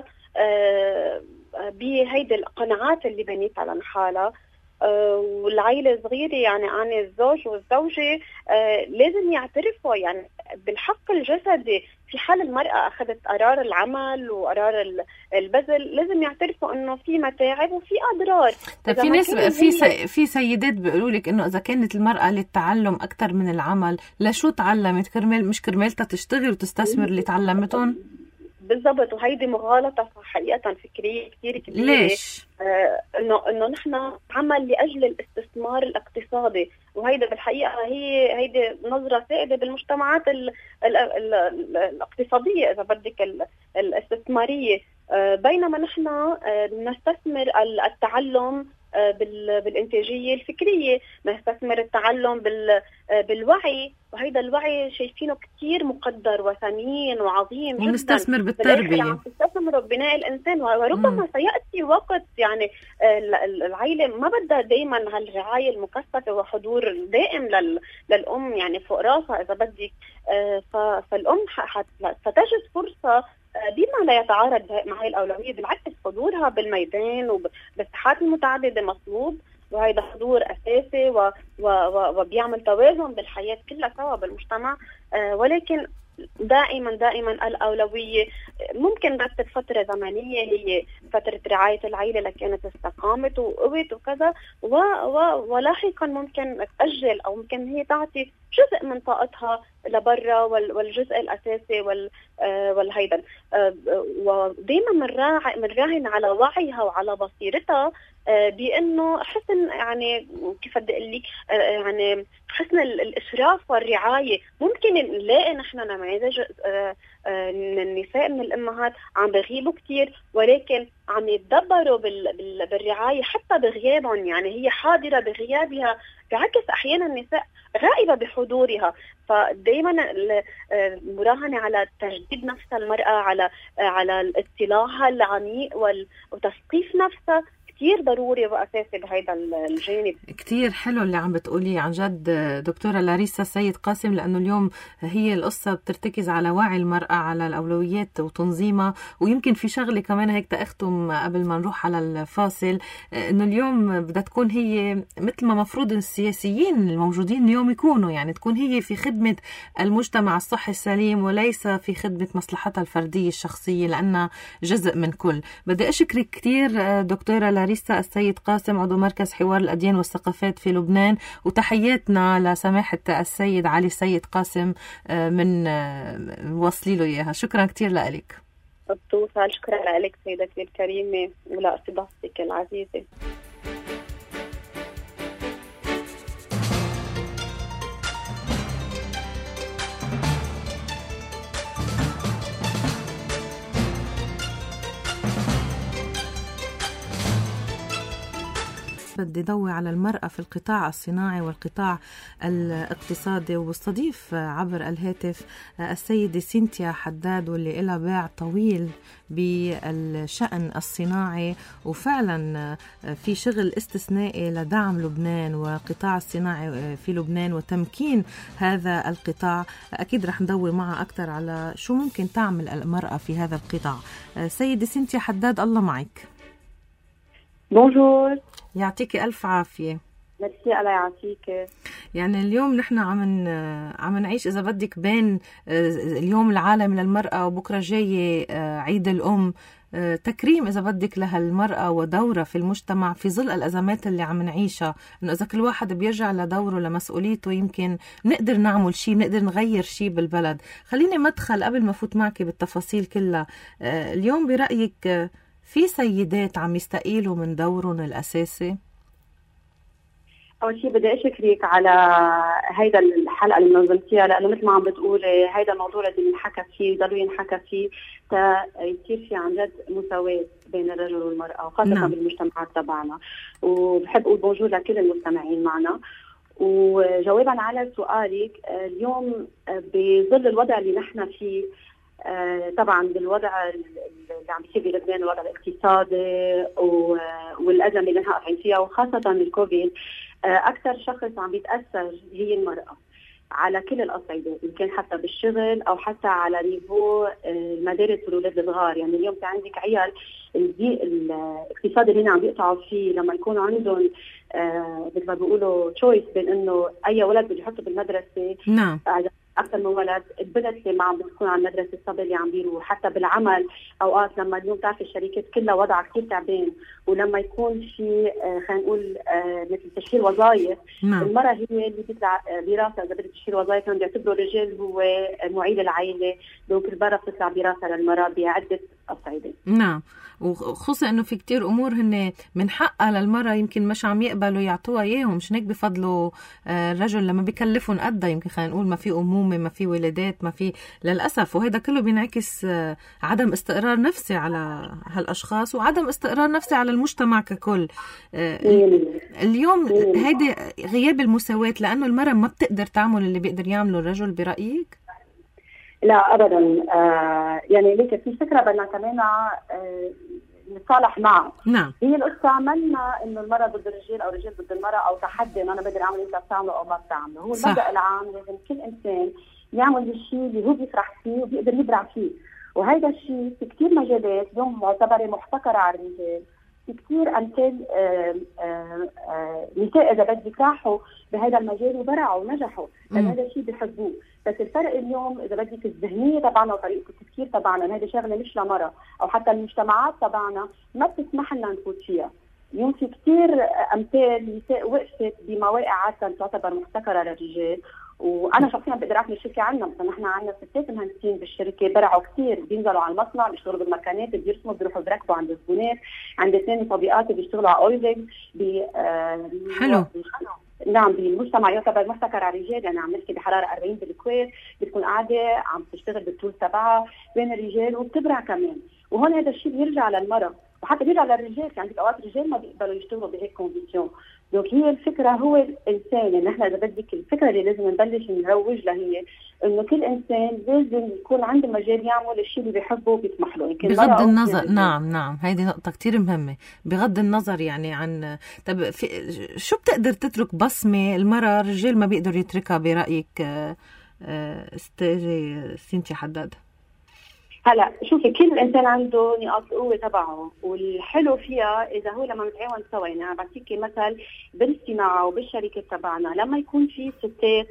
بهيدي القناعات اللي بنيتها لحالها. والعائلة صغيرة، يعني أنا الزوج والزوجة لازم يعترفوا يعني بالحق الجسدي. في حال المرأة أخذت قرار العمل وقرار البذل، لازم يعترفوا إنه في متاعب وفي أضرار. طيب في ناس في سيدات بيقولوا لك إنه إذا كانت المرأة للتعلم أكثر من العمل، لشو تعلمت؟ مش كرمالتها تشتغل وتستثمر اللي تعلمتهم؟ بالضبط، وهيدي مغالطة حقيقة فكرية كتير كبيرة. ليش؟ إنه نحن عمل لأجل الاستثمار الاقتصادي، وهيدا بالحقيقة هيدي نظرة سائدة بالمجتمعات الاقتصادية إذا بدك الاستثمارية. بينما نحن نستثمر التعلم بالإنتاجية الفكرية، نستثمر التعلم بالوعي، وهيدا الوعي شايفينه كتير مقدر وثمين وعظيم جدا. ونستثمر بالتربية، عم تستثمر ببناء الإنسان. وربما سيأتي وقت يعني العائلة ما بدها دايما هالرعاية المكثفة وحضور دائم للأم يعني فوق راسها إذا بدك. فالأم ستجد فرصة بما لا يتعارض مع هاي الأولوية. بالعكس، حضورها بالميدان وبالساحات المتعددة مطلوب، وهذا حضور أساسي وبيعمل توازن بالحياة كلها سوا بالمجتمع. ولكن دائما الأولوية ممكن بس فترة زمنية، هي فترة رعاية العائلة اللي كانت استقامت وقوت وكذا، ولاحقا ممكن تأجل أو ممكن هي تعطي جزء من طاقتها لبرا والجزء الاساسي والهيدا. ودائما بنراهن على وعيها وعلى بصيرتها بانه حسن، يعني كيف بدي اقول لك، يعني حسن الاشراف والرعايه. ممكن نلاقي نحن نماذج من النساء من الامهات عم بغيبوا كثير، ولكن عم يتدبروا بالرعايه حتى بغيابهم، يعني هي حاضره بغيابها. بعكس احيانا النساء غائبه بحضورها. فدائما المراهنه على تجديد نفس المراه، على الاطلاع العميق وتثقيف نفسها كتير ضروري وأساسي بهذا الجانب. كتير حلو اللي عم بتقولي عن جد دكتورة لاريسا السيد قاسم، لأنه اليوم هي القصة بترتكز على وعي المرأة، على الأولويات وتنظيمها. ويمكن في شغلة كمان هيك تأختم قبل ما نروح على الفاصل، إنه اليوم بدها تكون هي مثل ما مفروض السياسيين الموجودين اليوم يكونوا، يعني تكون هي في خدمة المجتمع الصحي السليم وليس في خدمة مصلحتها الفردية الشخصية، لأنها جزء من كل. بدي أشكرك كتير دكتورة لاريسا السيد قاسم، عضو مركز حوار الأديان والثقافات في لبنان، وتحياتنا لسماحة السيد علي السيد قاسم من وصلي له إياها. شكرا كتير لك. بتوصل. شكرا لك سيدتي الكريمة ولاستضافتك العزيزة. بدي ضوي على المرأة في القطاع الصناعي والقطاع الاقتصادي، وبستضيف عبر الهاتف السيدة سينتيا حداد، واللي لها باع طويل بالشأن الصناعي، وفعلا في شغل استثنائي لدعم لبنان والقطاع الصناعي في لبنان وتمكين هذا القطاع. أكيد رح نضوي معها أكثر على شو ممكن تعمل المرأة في هذا القطاع. سيدة سينتيا حداد، الله معك. بونجور. يعطيك ألف عافية. ميرسي، الله يعافيك. يعني اليوم نحن عم نعيش إذا بدك بين اليوم العالمي للمرأة وبكرة جاي عيد الأم، تكريم إذا بدك لهالمرأة ودورة في المجتمع في ظل الأزمات اللي عم نعيشها. إنه إذا كل واحد بيرجع لدوره لمسؤوليته يمكن نقدر نعمل شيء، نقدر نغير شيء بالبلد. خليني مدخل قبل ما فوت معك بالتفاصيل كلها. اليوم برأيك في سيدات عم يستقيلوا من دورهم الأساسي؟ أول شيء بدي أشكرك على هيدا الحلقة اللي منظمتيها، لأنه مثل ما عم بتقولي هيدا الموضوع لازم ينحكى فيه، ضروري ينحكى فيه يصير في عن جد مساواة بين الرجل والمرأة، وخاصة نعم. بالمجتمعات تبعنا. وبحب أقول بونجور لكل المستمعين معنا. وجوابا على سؤالك، اليوم بظل الوضع اللي نحن فيه، طبعا بالوضع اللي عم بيصير بلبنان، الوضع الاقتصادي والأزمة اللي نحن واقعين فيها، وخاصة الكوفيد، أكثر شخص عم بيتأثر هي المرأة على كل الأصعدة، يمكن حتى بالشغل أو حتى على نيفو المدارس والأولاد الصغار. يعني اليوم في عندك عيال الضيق الاقتصادي اللي عم بيقطعوا فيه لما يكون عندهم مثل ما بيقولوا تشويس بين إنه أي ولد بده يحطه بالمدرسة. نعم. أكثر من ولد، البنت اللي ما عم بتكون على المدرسة، الصبي اللي عم بيروح، حتى بالعمل أوقات لما اليوم تعرف الشركات كلها وضعها كثير تعبان، ولما يكون في خلينا نقول مثل تشكيل وظائف، المرأة هي اللي بتطلع براسها. إذا بدك تشكيل وظائف كانوا بيعتبروا الرجال هو معيد العائلة، دونك المرأة بتطلع براسها للمرأة بعدة أصعدة. نعم، وخصوصا انه في كتير امور هن من حقها للمرأة يمكن مش عم يقبلوا يعطوها اياهم، مش هيك بفضلوا الرجل لما بيكلفهم قدها. يمكن خلينا نقول ما في امومه، ما في ولادات، ما في، للاسف. وهذا كله بينعكس عدم استقرار نفسي على هالاشخاص وعدم استقرار نفسي على المجتمع ككل. اليوم هيدي غياب المساواة، لانه المرأة ما بتقدر تعمل اللي بيقدر يعمله الرجل برأيك؟ لا ابدا. يعني ليك في فكره بدنا كمان نتصالح معه. نعم. هي القصه عملنا انه المراه ضد الرجال او الرجال ضد المراه، او تحدي انه انا بقدر اعمل انت بتعمله او ما بتعمله. هو المبدا العام لازم كل انسان يعمل الشيء اللي هو بيفرح فيه وبيقدر يبرع فيه، وهذا الشيء في كثير مجالات اليوم معتبره محتكره على الرجال. في كثير امثال نساء اذا بدك راحوا بهذا المجال وبرعوا ونجحوا، لأن هذا الشيء بيحبوه. بس الفرق اليوم اذا بدك الذهنيه تبعنا وطريقه التفكير تبعنا، هذه شغله مش لمرأة، او حتى المجتمعات تبعنا ما بتسمح لنا نفوت فيها. اليوم في كثير امثال نساء وقفت بمواقع عاده تعتبر محتكره للرجال وانا شخصيا بقدر اعمل الشركه عنا، مثلا نحن عندنا 6 مهندسين بالشركه برعوا كثير، بينزلوا على المصنع بيشتغلوا بالمكانات، بيرسموا بيروحوا بيركبوا عند الزبونات. عندي 2 صديقاتي بيشتغلوا على اوريج حلو. نعم بالمجتمع يعتبر محتكر على الرجال، يعني عم نحكي بحراره 40 بالكويت، بتكون قاعده عم تشتغل بالطول تبعها بين الرجال وبتبرع كمان. وهون هذا الشيء بيرجع للمراه وحتى بيرجع للرجال، يعني عندك اوقات الرجال ما بيقدروا يشتغلوا بهيك كونديسيون. دونك هي الفكره هو الانسان، يعني نحن اذا بدك الفكره اللي لازم نبلش نروج لها هي انه كل انسان لازم يكون عنده مجال يعمل الشيء اللي بيحبه وبيطمح له. بغض النظر نعم هيدي نقطه كتير مهمه، بغض النظر يعني عن طب شو بتقدر تترك بصمه المراه الرجال ما بيقدر يتركها برايك استاذه سينتيا حداد؟ هلا شوفي كل انسان عنده نقاط القوه تبعه، والحلو فيها اذا هو لما نتعاون سوا. يعني انا بعطيكي مثل بالصناعه وبالشركه تبعنا، لما يكون في ستات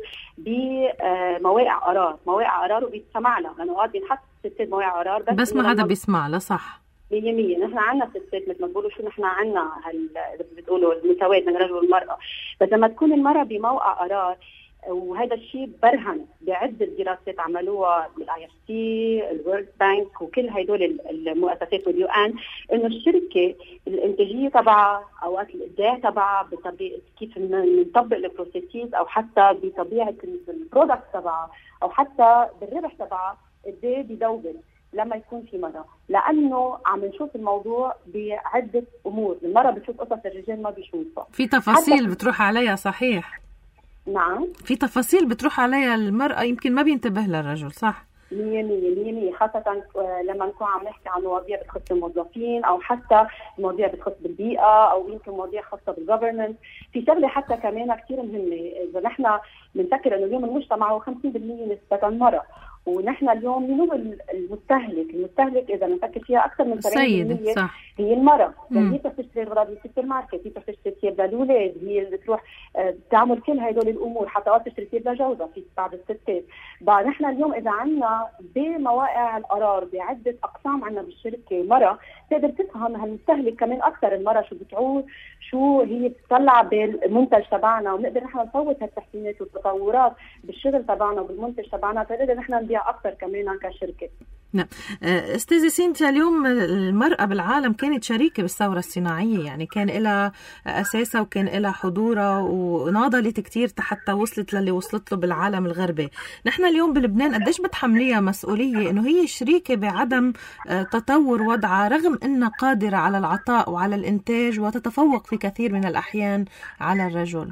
بمواقع قرار وبيتسمع لها، لانه اوقات بينحط ستات مواقع قرار بس ما حدا بيسمع لها. صح 100%. نحن عندنا ستات مثل ما بقولوا شو نحن عندنا بتقولوا المساواه بين الرجل والمراه، بس لما تكون المراه بموقع قرار، وهذا الشيء برهن بعدة دراسات عملوها بالIFC الورلد بانك وكل هدول المؤسسات واليو ان، انه الشركه الانتاجيه تبعها اوقات الابداع تبعها بطبيعه كيف نطبق البروسيسز او حتى بطبيعه البرودكت تبعها او حتى بالربح تبعها قد ايه بيدوبل لما يكون في مرأة، لأنه عم نشوف الموضوع بعدة أمور. المرأة بتشوف قصص الرجال ما بيشوفها، في تفاصيل بتروح عليها. صحيح نعم في تفاصيل بتروح عليها المرأة يمكن ما بينتبه للرجل. صح 100%. خاصة لما نكون عم نحكي عن مواضيع بتخص الموظفين أو حتى مواضيع بتخص بالبيئة أو يمكن مواضيع خاصة بالجوفرنس. في شغلة حتى كمان كتير مهمة، إذا نحن بنفكر إنه اليوم المجتمع هو 50% نسبة مرأة، ونحن اليوم من هو المستهلك إذا بنفكر فيها أكثر من 70% هي المرأة. يعني هي بتشتري الأغراض بالسوبر ماركت، هي بتشتري ثياب للأولاد، هي اللي بتروح تعمل كل هدول الأمور، حتى وقت تشتري ثياب لجوزها في بعض الستات. بقى نحن اليوم إذا عنا بمواقع القرار بعدة أقسام عنا بالشركة مرأة، تقدر تفهم هالمستهلك كمان أكثر المرأة شو بتعوز، شو هي بتطلع بالمنتج تبعنا، ونقدر نحن نصوت هالتحسينات والتطورات بالشغل تبعنا وبالمنتج تبعنا، فنقدر نحن نبيع أكثر كمان كشركة. نعم استاذة سينتيا، اليوم المرأة بالعالم كانت شريكة بالثورة الصناعية، يعني كان لها أساسها وكان لها حضورها وناضلت كتير حتى وصلت للي وصلت له بالعالم الغربي. نحن اليوم بلبنان قديش بتحمليها مسؤولية إنه هي شريكة بعدم تطور وضعها رغم إنها قادرة على العطاء وعلى الإنتاج وتتفوق في كثير من الأحيان على الرجل؟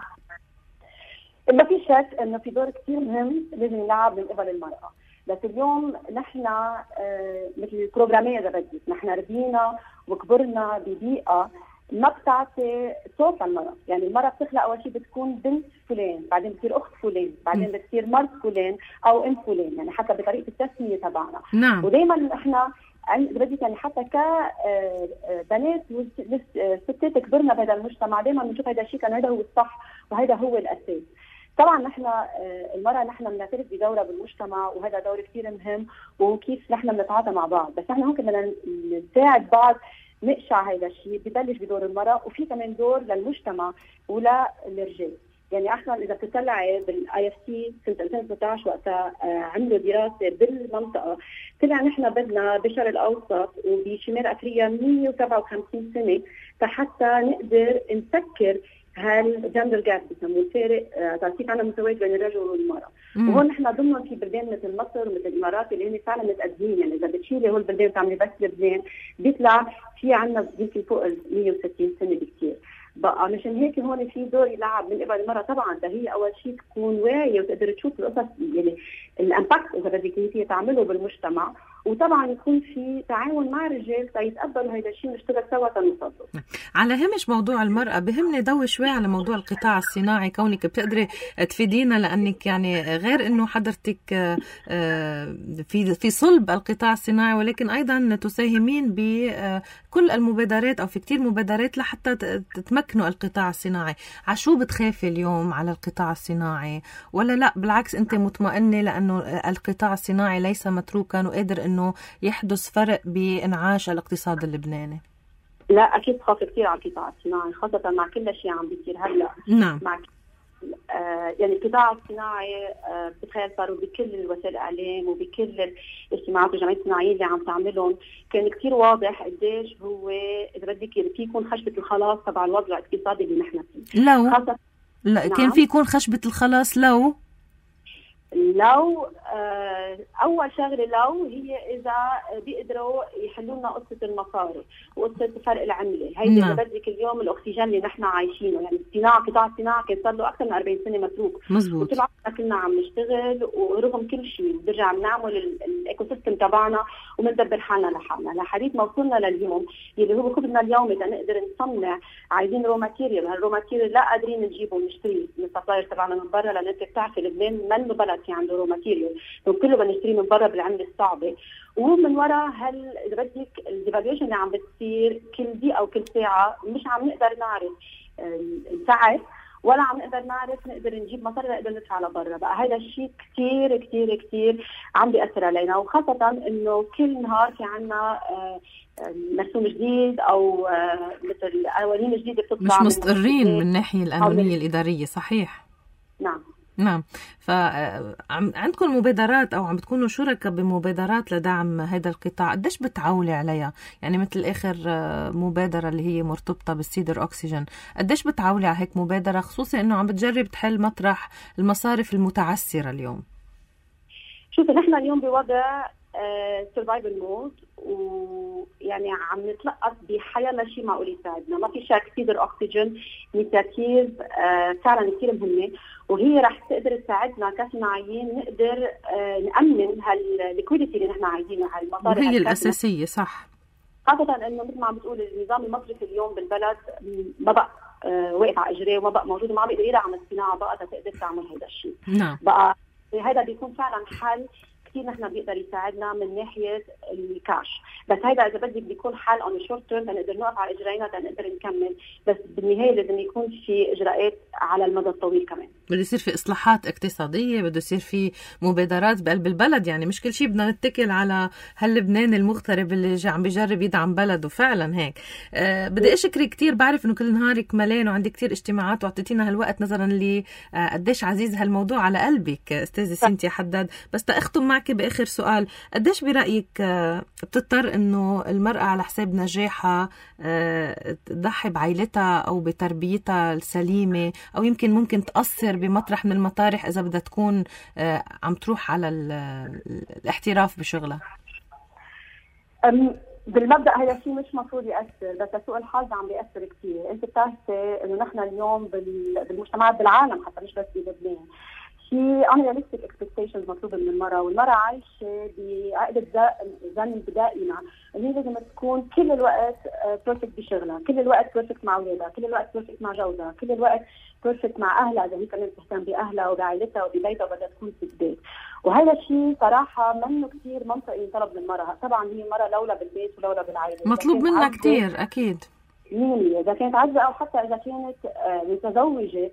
ما في شك إنه في دور كتير مهم لازم يلعب من قبل المرأة، بس اليوم نحن مثل البروغرامية إذا بدك، نحن ربينا وكبرنا ببيئة ما بتعطي صوت للمرأة. يعني المرأة بتخلق أول شيء بتكون بنت فلان، بعدين بتصير أخت فلان، بعدين بتصير مرت فلان أو أم فلان، يعني حتى بطريقة التسمية تبعنا. نعم. ودايما إحنا بدي يعني حتى كبنات وستات كبرنا بهذا المجتمع دايما بنشوف هذا الشيء كان هذا هو الصح وهذا هو الأساس. طبعا نحن المرأة نحن بنعترف بدورها بالمجتمع وهذا دور كثير مهم، وكيف نحن بنتعاطى مع بعض، بس نحن ممكن بدنا نساعد بعض نقشع هذا الشيء. ببلش بدور المرأة وفي كمان دور للمجتمع وللرجال. يعني احنا اذا بتطلعي بالIFC سنه 2019 وقتها عملوا دراسه بالمنطقه، طلع نحن بدنا بالشرق الاوسط وبشمال افريقيا 157 سنه حتى نقدر نسكر هالجندر جاب بسموه الفارق كيف عنا مساواة بين الرجل والمرأة. وهون نحن ضمن في بلدان مثل مصر ومثل الامارات اللي هن فعلا متقدمين. يعني اذا بتشيلي هول البلدان وتعملي بس لبنان بيطلع في عنا يمكن فوق ال 160 سنه بكثير. بقى مشان هيك هون في دور يلعب من قبل المرأة. طبعا هي اول شيء تكون واعيه وتقدر تشوف القصص، يعني الامباكت اذا بدك هي تعمله بالمجتمع، وطبعا يكون في تعاون مع الرجال تيتقبلوا هذا الشيء ونشتغل سوا تنوصل. على هامش موضوع المرأة بهمني ضوي شوي على موضوع القطاع الصناعي، كونك بتقدري تفيدينا لأنك يعني غير إنه حضرتك في صلب القطاع الصناعي، ولكن أيضا تساهمين بكل المبادرات أو في كتير مبادرات لحتى تتمكنوا القطاع الصناعي. عشو بتخافي اليوم على القطاع الصناعي ولا لا بالعكس أنت مطمئنة لأنه القطاع الصناعي ليس متروكا وقادر إنه يحدث فرق بإنعاش الاقتصاد اللبناني؟ لا أكيد خاف كثير على القطاع الصناعي، خاصة مع كل شيء عم بيصير هلا. نعم. يعني القطاع الصناعي بتخيل صاروا بكل وسائل الاعلام وبكل الاجتماعات والجمعيات الصناعيه اللي عم تعملهم، كان كثير واضح قديش هو اذا بدك في يكون خشبه الخلاص تبع الوضع الاقتصادي اللي نحن فيه. لو لا كان في يكون خشبه الخلاص لو اول شغله لو هي اذا بيقدروا يحلوا لنا قصه المصاري وقصه فرق العمله. هيدي اذا بدك اليوم الاكسجين اللي نحن عايشينه، يعني قطاع الصناعه كان صار له اكثر من 40 سنه متروك. مزبوط. وطول عمرنا كنا عم نشتغل ورغم كل شيء بنرجع بنعمل الايكو سيستم تبعنا وبندبر حالنا لحالنا لحديث ما وصلنا لليوم اللي هو خبزنا اليومي اذا نقدر نصنع. عايزين رو ماتيريال، هالرو ماتيريال لا قادرين نجيبه ونشتريه من السبلاير تبعنا من برا، لان انت بتعرفي لبنان منه بلد في عنده رو ماتيريال، كله بنشتري من برا بالعمله الصعبه. ومن وراء اذا بدك الديفالويشن اللي عم بتصير كل دقيقه وكل ساعه مش عم نقدر نعرف نسعر ولا عم نقدر نجيب مصاري نقدر ندفع لبرا. بقى هذا الشيء كثير كثير كثير عم بيأثر علينا، وخاصه انه كل نهار في عنا مرسوم جديد او مثل قوانين جديده بتطلع، مش مستقرين من الناحيه القانونيه الاداريه. صحيح. نعم. فعندكم مبادرات أو عم بتكونوا شركاء بمبادرات لدعم هذا القطاع، قديش بتعولي عليها؟ يعني مثل آخر مبادرة اللي هي مرتبطة بالسيدر أكسجين، قديش بتعولي على هيك مبادرة، خصوصي أنه عم بتجرب تحل مطرح المصارف المتعسرة اليوم؟ شوف، نحن اليوم بوضع سرفايفل مود، ويعني عم نتلقط بحياة شيء معقول يساعدنا. ما في شك سيدر أكسجين انيشيتيف فعلا كثير مهمة، وهي رح تقدر تساعدنا كصناعيين نقدر نأمن هالليكويديتي اللي نحن عايزينها، هالمصاري وهي الأساسية. صح. خاصة إنه مثل ما عم بتقول النظام المصرفي اليوم بالبلد ما بقى واقف على إجريه وما بقى موجود، وما عم يقدر يدعم الصناعة بقى تقدر تعمل هذا الشيء. نعم. بقى هذا بيكون فعلا حل كثير نحن بيقدر يساعدنا من ناحيه الكاش، بس هيدا اذا بدك بيكون حل اون شورت تيرم لنقدر نوقف على اجرينا لنقدر نكمل، بس بالنهايه لازم يكون في اجراءات على المدى الطويل كمان. بده يصير في اصلاحات اقتصاديه، بده يصير في مبادرات بقلب البلد، يعني مش كل شيء بدنا نتكل على هاللبنان المغترب اللي عم بيجرب يدعم بلده. فعلا هيك. بدي اشكرك كثير، بعرف انه كل نهارك مليان وعندك كثير اجتماعات واعطيتينا هالوقت نظرا اللي قديش عزيز هالموضوع على قلبك استاذه سينتيا حداد. بس تاختم معك باخر سؤال، قديش برايك بتضطر انه المراه على حساب نجاحها تضحي بعائلتها او بتربيتها السليمه، او يمكن ممكن تاثر بمطرح من المطارح اذا بدها تكون عم تروح على الاحتراف بشغلها؟ بالمبدا هذا الشيء مش مفروض ياثر، بس سوء الحظ عم بياثر كثير. انت بتعرفي انه نحن اليوم بالمجتمعات بالعالم حتى مش بس بلبنان في unrealistic expectations مطلوبة من المرأة، والمرأة عايشة بعقدة ذنب دائمة اللي لازم تكون كل الوقت بيرفكت بشغلها، كل الوقت بيرفكت مع أولادها، كل الوقت بيرفكت مع جوزها، كل الوقت بيرفكت مع أهلها إذا هي كمان بتهتم بأهلها وبعائلتها وببيتها وبدها تكون في البيت. وهذا الشيء صراحة منه كثير منطقي ينطلب من المرأة. طبعا هي مرة لولا بالبيت ولولا بالعائلة مطلوب منها كثير أكيد. إذا كانت عزة أو حتى إذا كانت متزوجة،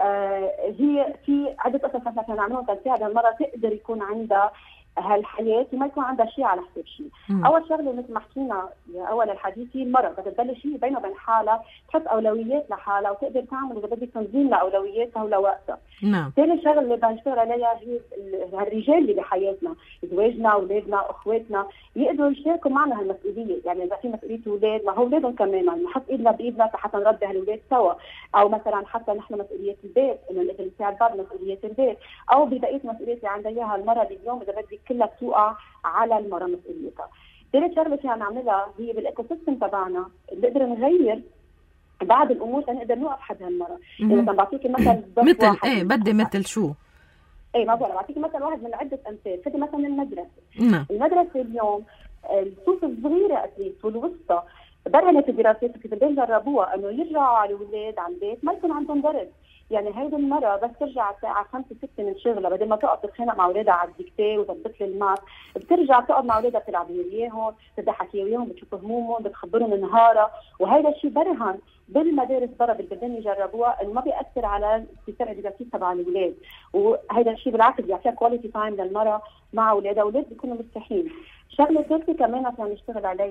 هي في عدة قصص مثلا كنا نعملهم تساعد المرأة تقدر يكون عندها هالحياة وما يكون عندها شيء على حساب شيء. أول شغلة مثل ما حكينا أول الحديث، هي المرأة بدها تبلش هي بينها وبين حالها تحط أولويات لحالها وتقدر تعمل إذا بدك تنظيم لأولوياتها ولوقتها. نعم. ثاني شغلة اللي بنشتغل عليها هي الرجال اللي بحياتنا، زواجنا، أولادنا، أخواتنا يقدروا يشاركوا معنا هالمسؤولية. يعني إذا في مسؤولية أولاد ما هو أولادهم كمان، نحط إيدنا بإيدنا حتى نربي هالأولاد سوا، أو مثلا حتى نحن مسؤولية البيت إنه نقدر نساعد بعض مسؤولية البيت، أو ببقية مسؤوليات اللي عندها إياها المرأة اليوم إذا بدك كلها بتوقع على المرأة مسؤوليتها. ثالث شغلة فينا نعملها هي بالإيكو سيستم تبعنا نقدر نغير بعض الأمور لنقدر نوقف حد هالمرأة. يعني مثلا بعطيكي مثل مثل بدي مثل شو؟ ما بقول بعطيكي مثل واحد من عدة أمثال. خدي مثلا المدرسة. نعم. المدرسة اليوم الصوف الصغيرة أتليست والوسطى برهنت الدراسات وكذا جربوها إنه يرجعوا على الأولاد على البيت ما يكون عندهم درس. يعني هيدي المرة بس ترجع الساعة 5-6 من شغلها بدل ما تقعد تتخانق مع أولادها على الديكتي وتضبط لي الماس، بترجع تقعد مع أولادها تلعب وياهم، تضحك وياهم، بتشوف همومهم، بتخبرهم نهارها. وهذا الشيء برهن بالمدارس برا بالبلدان يجربوها انه ما بيأثر على السيستم الإداري تبع الأولاد، وهذا الشيء بالعكس بيعطيها كواليتي تايم للمرأة مع أولادها، أولاد بيكونوا مرتاحين. شغلة ثالثة كمان بدنا نشتغل عليها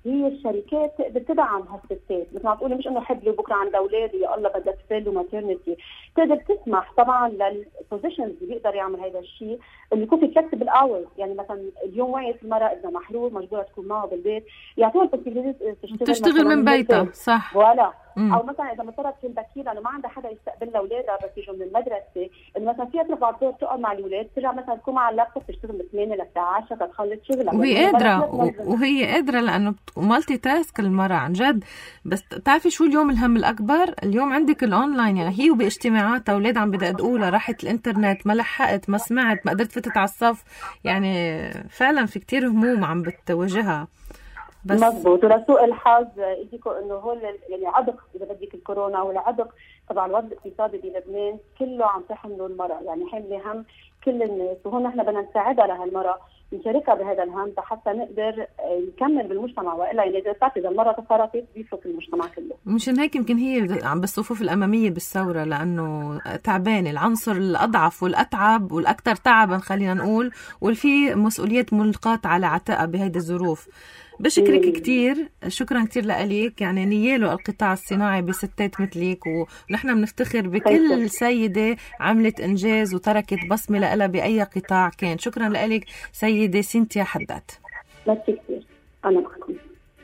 هي الشركات بتدعم هالستات، مثل ما تقولي مش انه حبلي بكره عند اولادي يا الله بدها تفل وماتيرنتي، تقدر تسمح طبعا للبوزيشنز اللي بيقدر يعمل هذا الشيء اللي يكون في فلكسبل اورز، يعني مثلا اليوم وعيت المراه اذا محروم مجبوره تكون معه بالبيت، يعطوها البوسيبيليتي تشتغل من بيتها صح ولا او مثلا اذا مضطره تكون بكير لانه ما عندها حدا يستقبل لها اولادها بس يجوا من المدرسه، انه مثلا فيها تروح بعد الظهر تقعد مع الاولاد، ترجع مثلا تكون مع اللابتوب تشتغل من 8 للساعه 10 تخلص شغلها، وهي قادره لانه مالتي تاسك المراه عن جد. بس تعرفي شو اليوم الهم الاكبر؟ اليوم عندك الاونلاين، يعني هي وباجتماعاتها اولاد عم بدقدقوا لها، راحت الانترنت، ما لحقت، ما سمعت، ما قدرت فتت على الصف، يعني فعلا في كتير هموم عم بتواجهها. بس مضبوط. ولسوء الحظ يجيكم انه هو يعني عبق اذا بدك الكورونا والعبق طبعا الوضع الاقتصادي بلبنان كله عم تحمله المراه، يعني حمله هم كل الناس، وهون نحن بدنا نساعدها لهالمراه، نشاركها بهذا الهم حتى نقدر نكمل بالمجتمع، والا يعني اذا المراه تفرطت بيفرط المجتمع كله. مشان هيك يمكن هي عم بالصفوف الاماميه بالثوره، لانه تعبان العنصر الاضعف والاتعب والاكثر تعبا خلينا نقول، والفي مسؤوليات ملقاة على عاتقها بهيدي الظروف. بشكرك كتير، شكرا كتير لك، يعني نياله القطاع الصناعي بستات مثلك، ونحن بنفتخر بكل سيدة عملت إنجاز وتركت بصمة لها بأي قطاع كان. شكرا لك سيدة سينتيا حداد. ميرسي كتير، أنا معكم.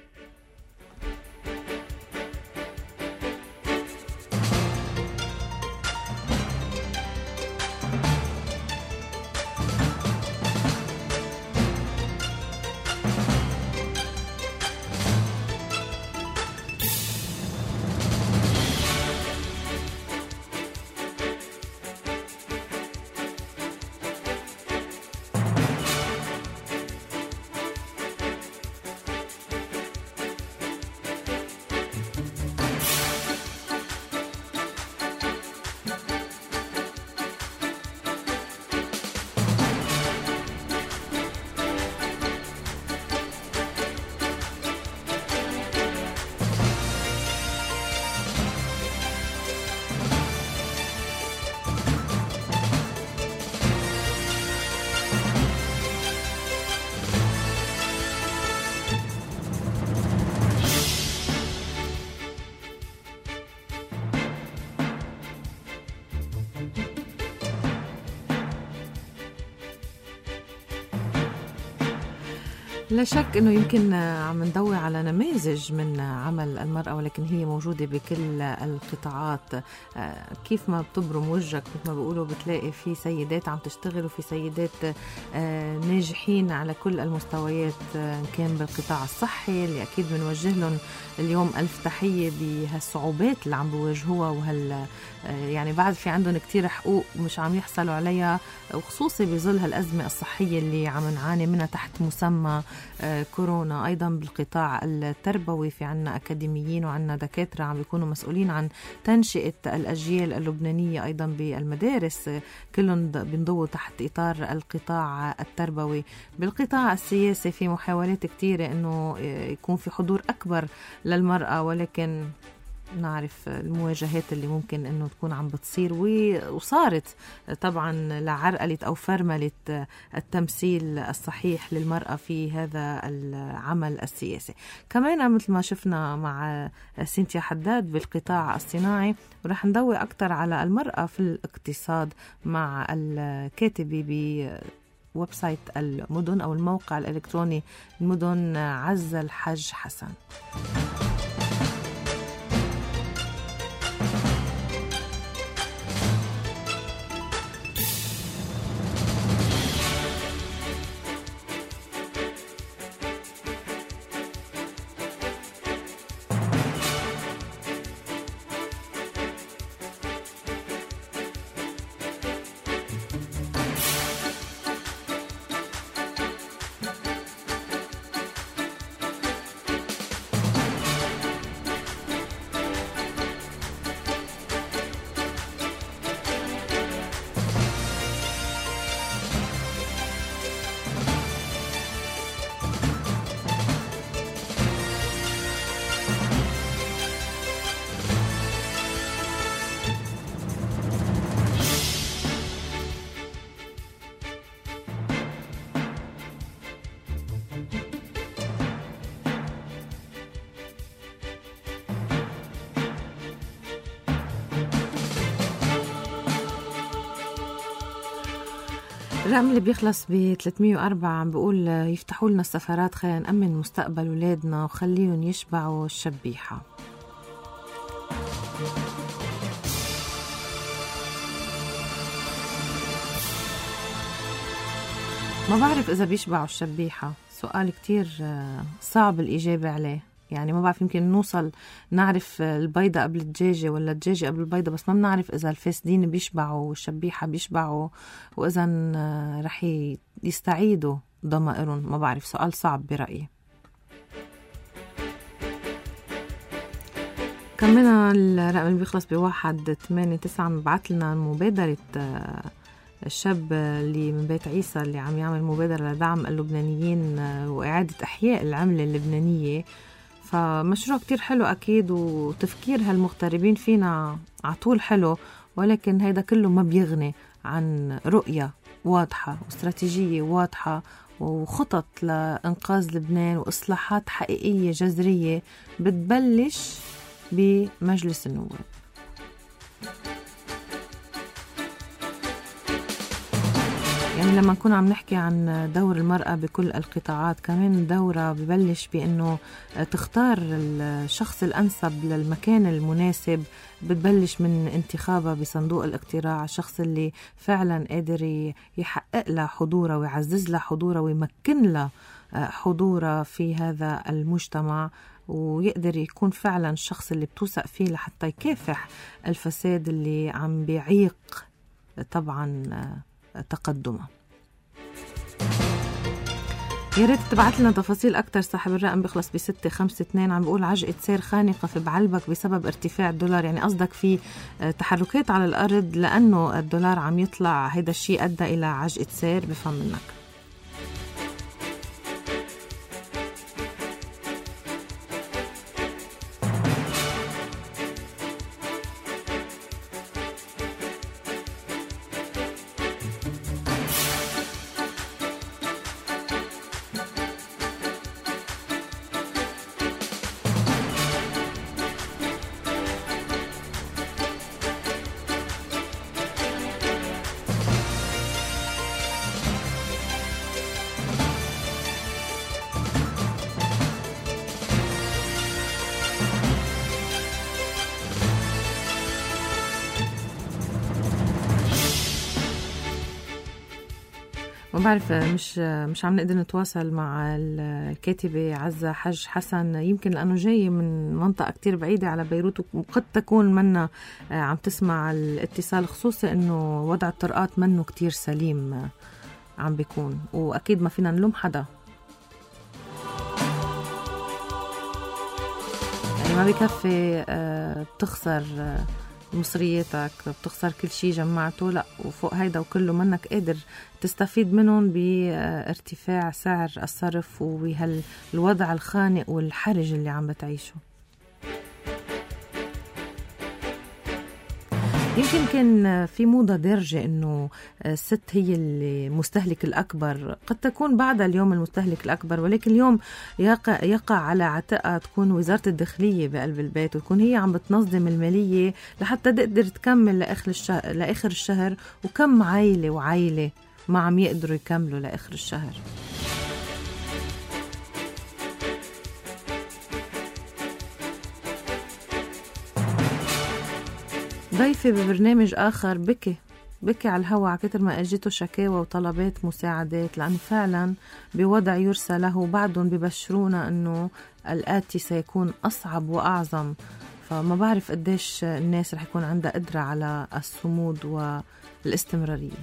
لا شك أنه يمكن عم ندور على نماذج من عمل المرأة، ولكن هي موجودة بكل القطاعات. كيف ما بتبرم وجهك مثل ما بيقولوا بتلاقي في سيدات عم تشتغل وفي سيدات ناجحين على كل المستويات، كان بالقطاع الصحي اللي أكيد بنوجه لهم اليوم ألف تحية بهالصعوبات اللي عم بواجهوها، يعني بعد في عندهم كتير حقوق مش عم يحصلوا عليها، وخصوصي بظل هالأزمة الصحية اللي عم نعاني منها تحت مسمى كورونا. أيضا بالقطاع التربوي في عنا أكاديميين وعنا دكاترة عم بيكونوا مسؤولين عن تنشئة الأجيال اللبنانية، أيضا بالمدارس كلهم بينضووا تحت إطار القطاع التربوي. بالقطاع السياسي في محاولات كتيرة أنه يكون في حضور أكبر للمرأة، ولكن نعرف المواجهات اللي ممكن انه تكون عم بتصير وصارت طبعا لعرقلة او فرملة التمثيل الصحيح للمرأة في هذا العمل السياسي. كمان مثل ما شفنا مع سينتيا حداد بالقطاع الصناعي، ورح ندوي اكتر على المرأة في الاقتصاد مع الكاتبة بويب سايت المدن او الموقع الالكتروني المدن عزة الحج حسن. الرقم اللي بيخلص ب 304 عم بيقول يفتحوا لنا السفارات خلينا نأمن مستقبل ولادنا وخليهم يشبعوا الشبيحة. ما بعرف إذا بيشبعوا الشبيحة، سؤال كتير صعب الإجابة عليه. يعني ما بعرف، يمكن نوصل نعرف البيضة قبل الدجاجة ولا الدجاجة قبل البيضة، بس ما بنعرف إذا الفاسدين بيشبعوا والشبيحة بيشبعوا، وإذا رح يستعيدوا ضمائرهم. ما بعرف، سؤال صعب برأيي. كمنا الرقم اللي بيخلص ب189 مبعث لنا مبادرة الشاب اللي من بيت عيسى اللي عم يعمل مبادرة لدعم اللبنانيين وإعادة إحياء العملة اللبنانية. فمشروع كتير حلو أكيد، وتفكير هالمغتربين فينا عطول حلو، ولكن هيدا كله ما بيغني عن رؤية واضحة واستراتيجية واضحة وخطط لإنقاذ لبنان وإصلاحات حقيقية جذرية بتبلش بمجلس النواب. يعني لما نكون عم نحكي عن دور المرأة بكل القطاعات، كمان دورة ببلش بأنه تختار الشخص الأنسب للمكان المناسب، بتبلش من انتخابها بصندوق الاقتراع، الشخص اللي فعلا قادر يحقق لها حضورها ويعزز لها حضورها ويمكن لها حضورها في هذا المجتمع، ويقدر يكون فعلا الشخص اللي بتوثق فيه لحتى يكافح الفساد اللي عم بيعيق طبعا تقدمه. يا ريت تبعت لنا تفاصيل أكتر. صاحب الرقم بيخلص ب652 عم بيقول عجقة سير خانقة في بعلبك بسبب ارتفاع الدولار. يعني قصدك في تحركات على الأرض لأنه الدولار عم يطلع، هيدا الشيء أدى إلى عجقة سير، بفهم منك. ما بعرف، مش عم نقدر نتواصل مع الكاتبة عزة حج حسن، يمكن لأنه جاي من منطقة كتير بعيدة على بيروت، وقد تكون منا عم تسمع الاتصال، خصوصا أنه وضع الطرقات منه كتير سليم عم بيكون، وأكيد ما فينا نلوم حدا. يعني ما بكفي بتخسر مصرياتك، بتخسر كل شيء جمعته، لا، وفوق هيدا وكله منك قادر تستفيد منهم بارتفاع سعر الصرف وبهالوضع الخانق والحرج اللي عم بتعيشه. يمكن كان في موضة دارجة إنه الست هي المستهلك الأكبر، قد تكون بعد اليوم المستهلك الأكبر، ولكن اليوم يقع على عاتقها تكون وزارة الداخلية بقلب البيت، وتكون هي عم بتنظم المالية لحتى تقدر تكمل لآخر الشهر، وكم عائلة وعائلة ما عم يقدروا يكملوا لآخر الشهر. ضيفي ببرنامج آخر بكي على الهوا على كتر ما اجته شكاوى وطلبات مساعدات، لأنه فعلا بوضع يرسى له بعضهم ببشرونا أنه الآتي سيكون أصعب وأعظم. فما بعرف قديش الناس رح يكون عندها قدرة على الصمود والاستمرارية.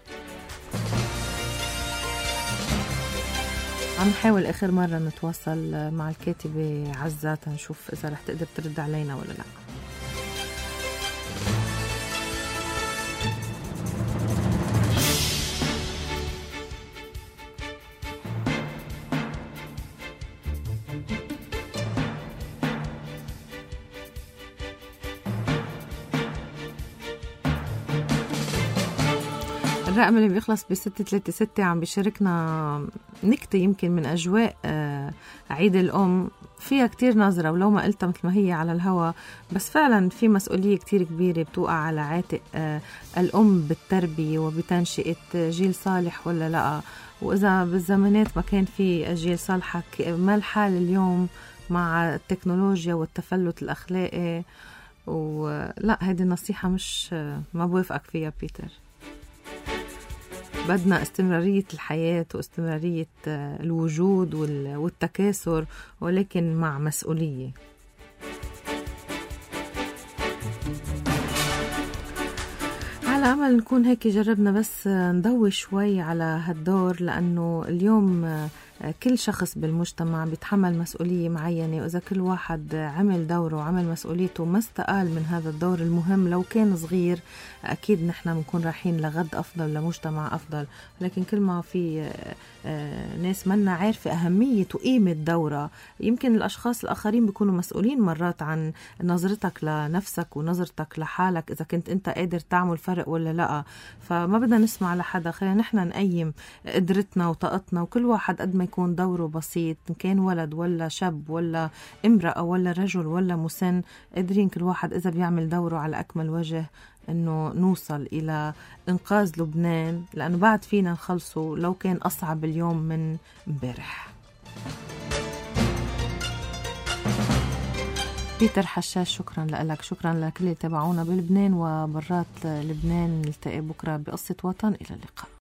عم نحاول آخر مرة نتواصل مع الكاتبة عزة نشوف إذا رح تقدر ترد علينا ولا لا. الرقم اللي بيخلص ب636 عم بيشاركنا نكتة يمكن من أجواء عيد الأم، فيها كتير نظرة ولو ما قلتها مثل ما هي على الهوا، بس فعلا في مسؤولية كتير كبيرة بتوقع على عاتق الأم بالتربية وبتنشئة جيل صالح ولا لا. وإذا بالزمانات ما كان في جيل صالحة، ما الحال اليوم مع التكنولوجيا والتفلت الأخلاقي؟ ولا هيدي النصيحة مش ما بوافقك فيها بيتر. بدنا استمرارية الحياة واستمرارية الوجود والتكاثر، ولكن مع مسؤولية. على أمل نكون هيك جربنا بس نضوي شوي على هالدور، لأنه اليوم كل شخص بالمجتمع بيتحمل مسؤولية معينة، وإذا كل واحد عمل دوره وعمل مسؤوليته ما استقال من هذا الدور المهم لو كان صغير، أكيد نحن بنكون رايحين لغد أفضل، لمجتمع أفضل. لكن كل ما في ناس منا عارفة أهمية وقيمة دورة، يمكن الأشخاص الآخرين بيكونوا مسؤولين مرات عن نظرتك لنفسك ونظرتك لحالك، إذا كنت أنت قادر تعمل فرق ولا لا. فما بدنا نسمع لحدا، خلينا نحن نقيم قدرتنا وطاقتنا، وكل واحد قد ما يكون دوره بسيط، إن كان ولد ولا شاب ولا امرأة ولا رجل ولا مسن، قادرين كل واحد إذا بيعمل دوره على أكمل وجه إنه نوصل إلى إنقاذ لبنان، لأنه بعد فينا نخلصه لو كان أصعب اليوم من امبارح. بيتر حشاش، شكرا لك، شكرا لكل اللي تابعونا بلبنان وبرات لبنان. نلتقي بكرة بقصة وطن، إلى اللقاء.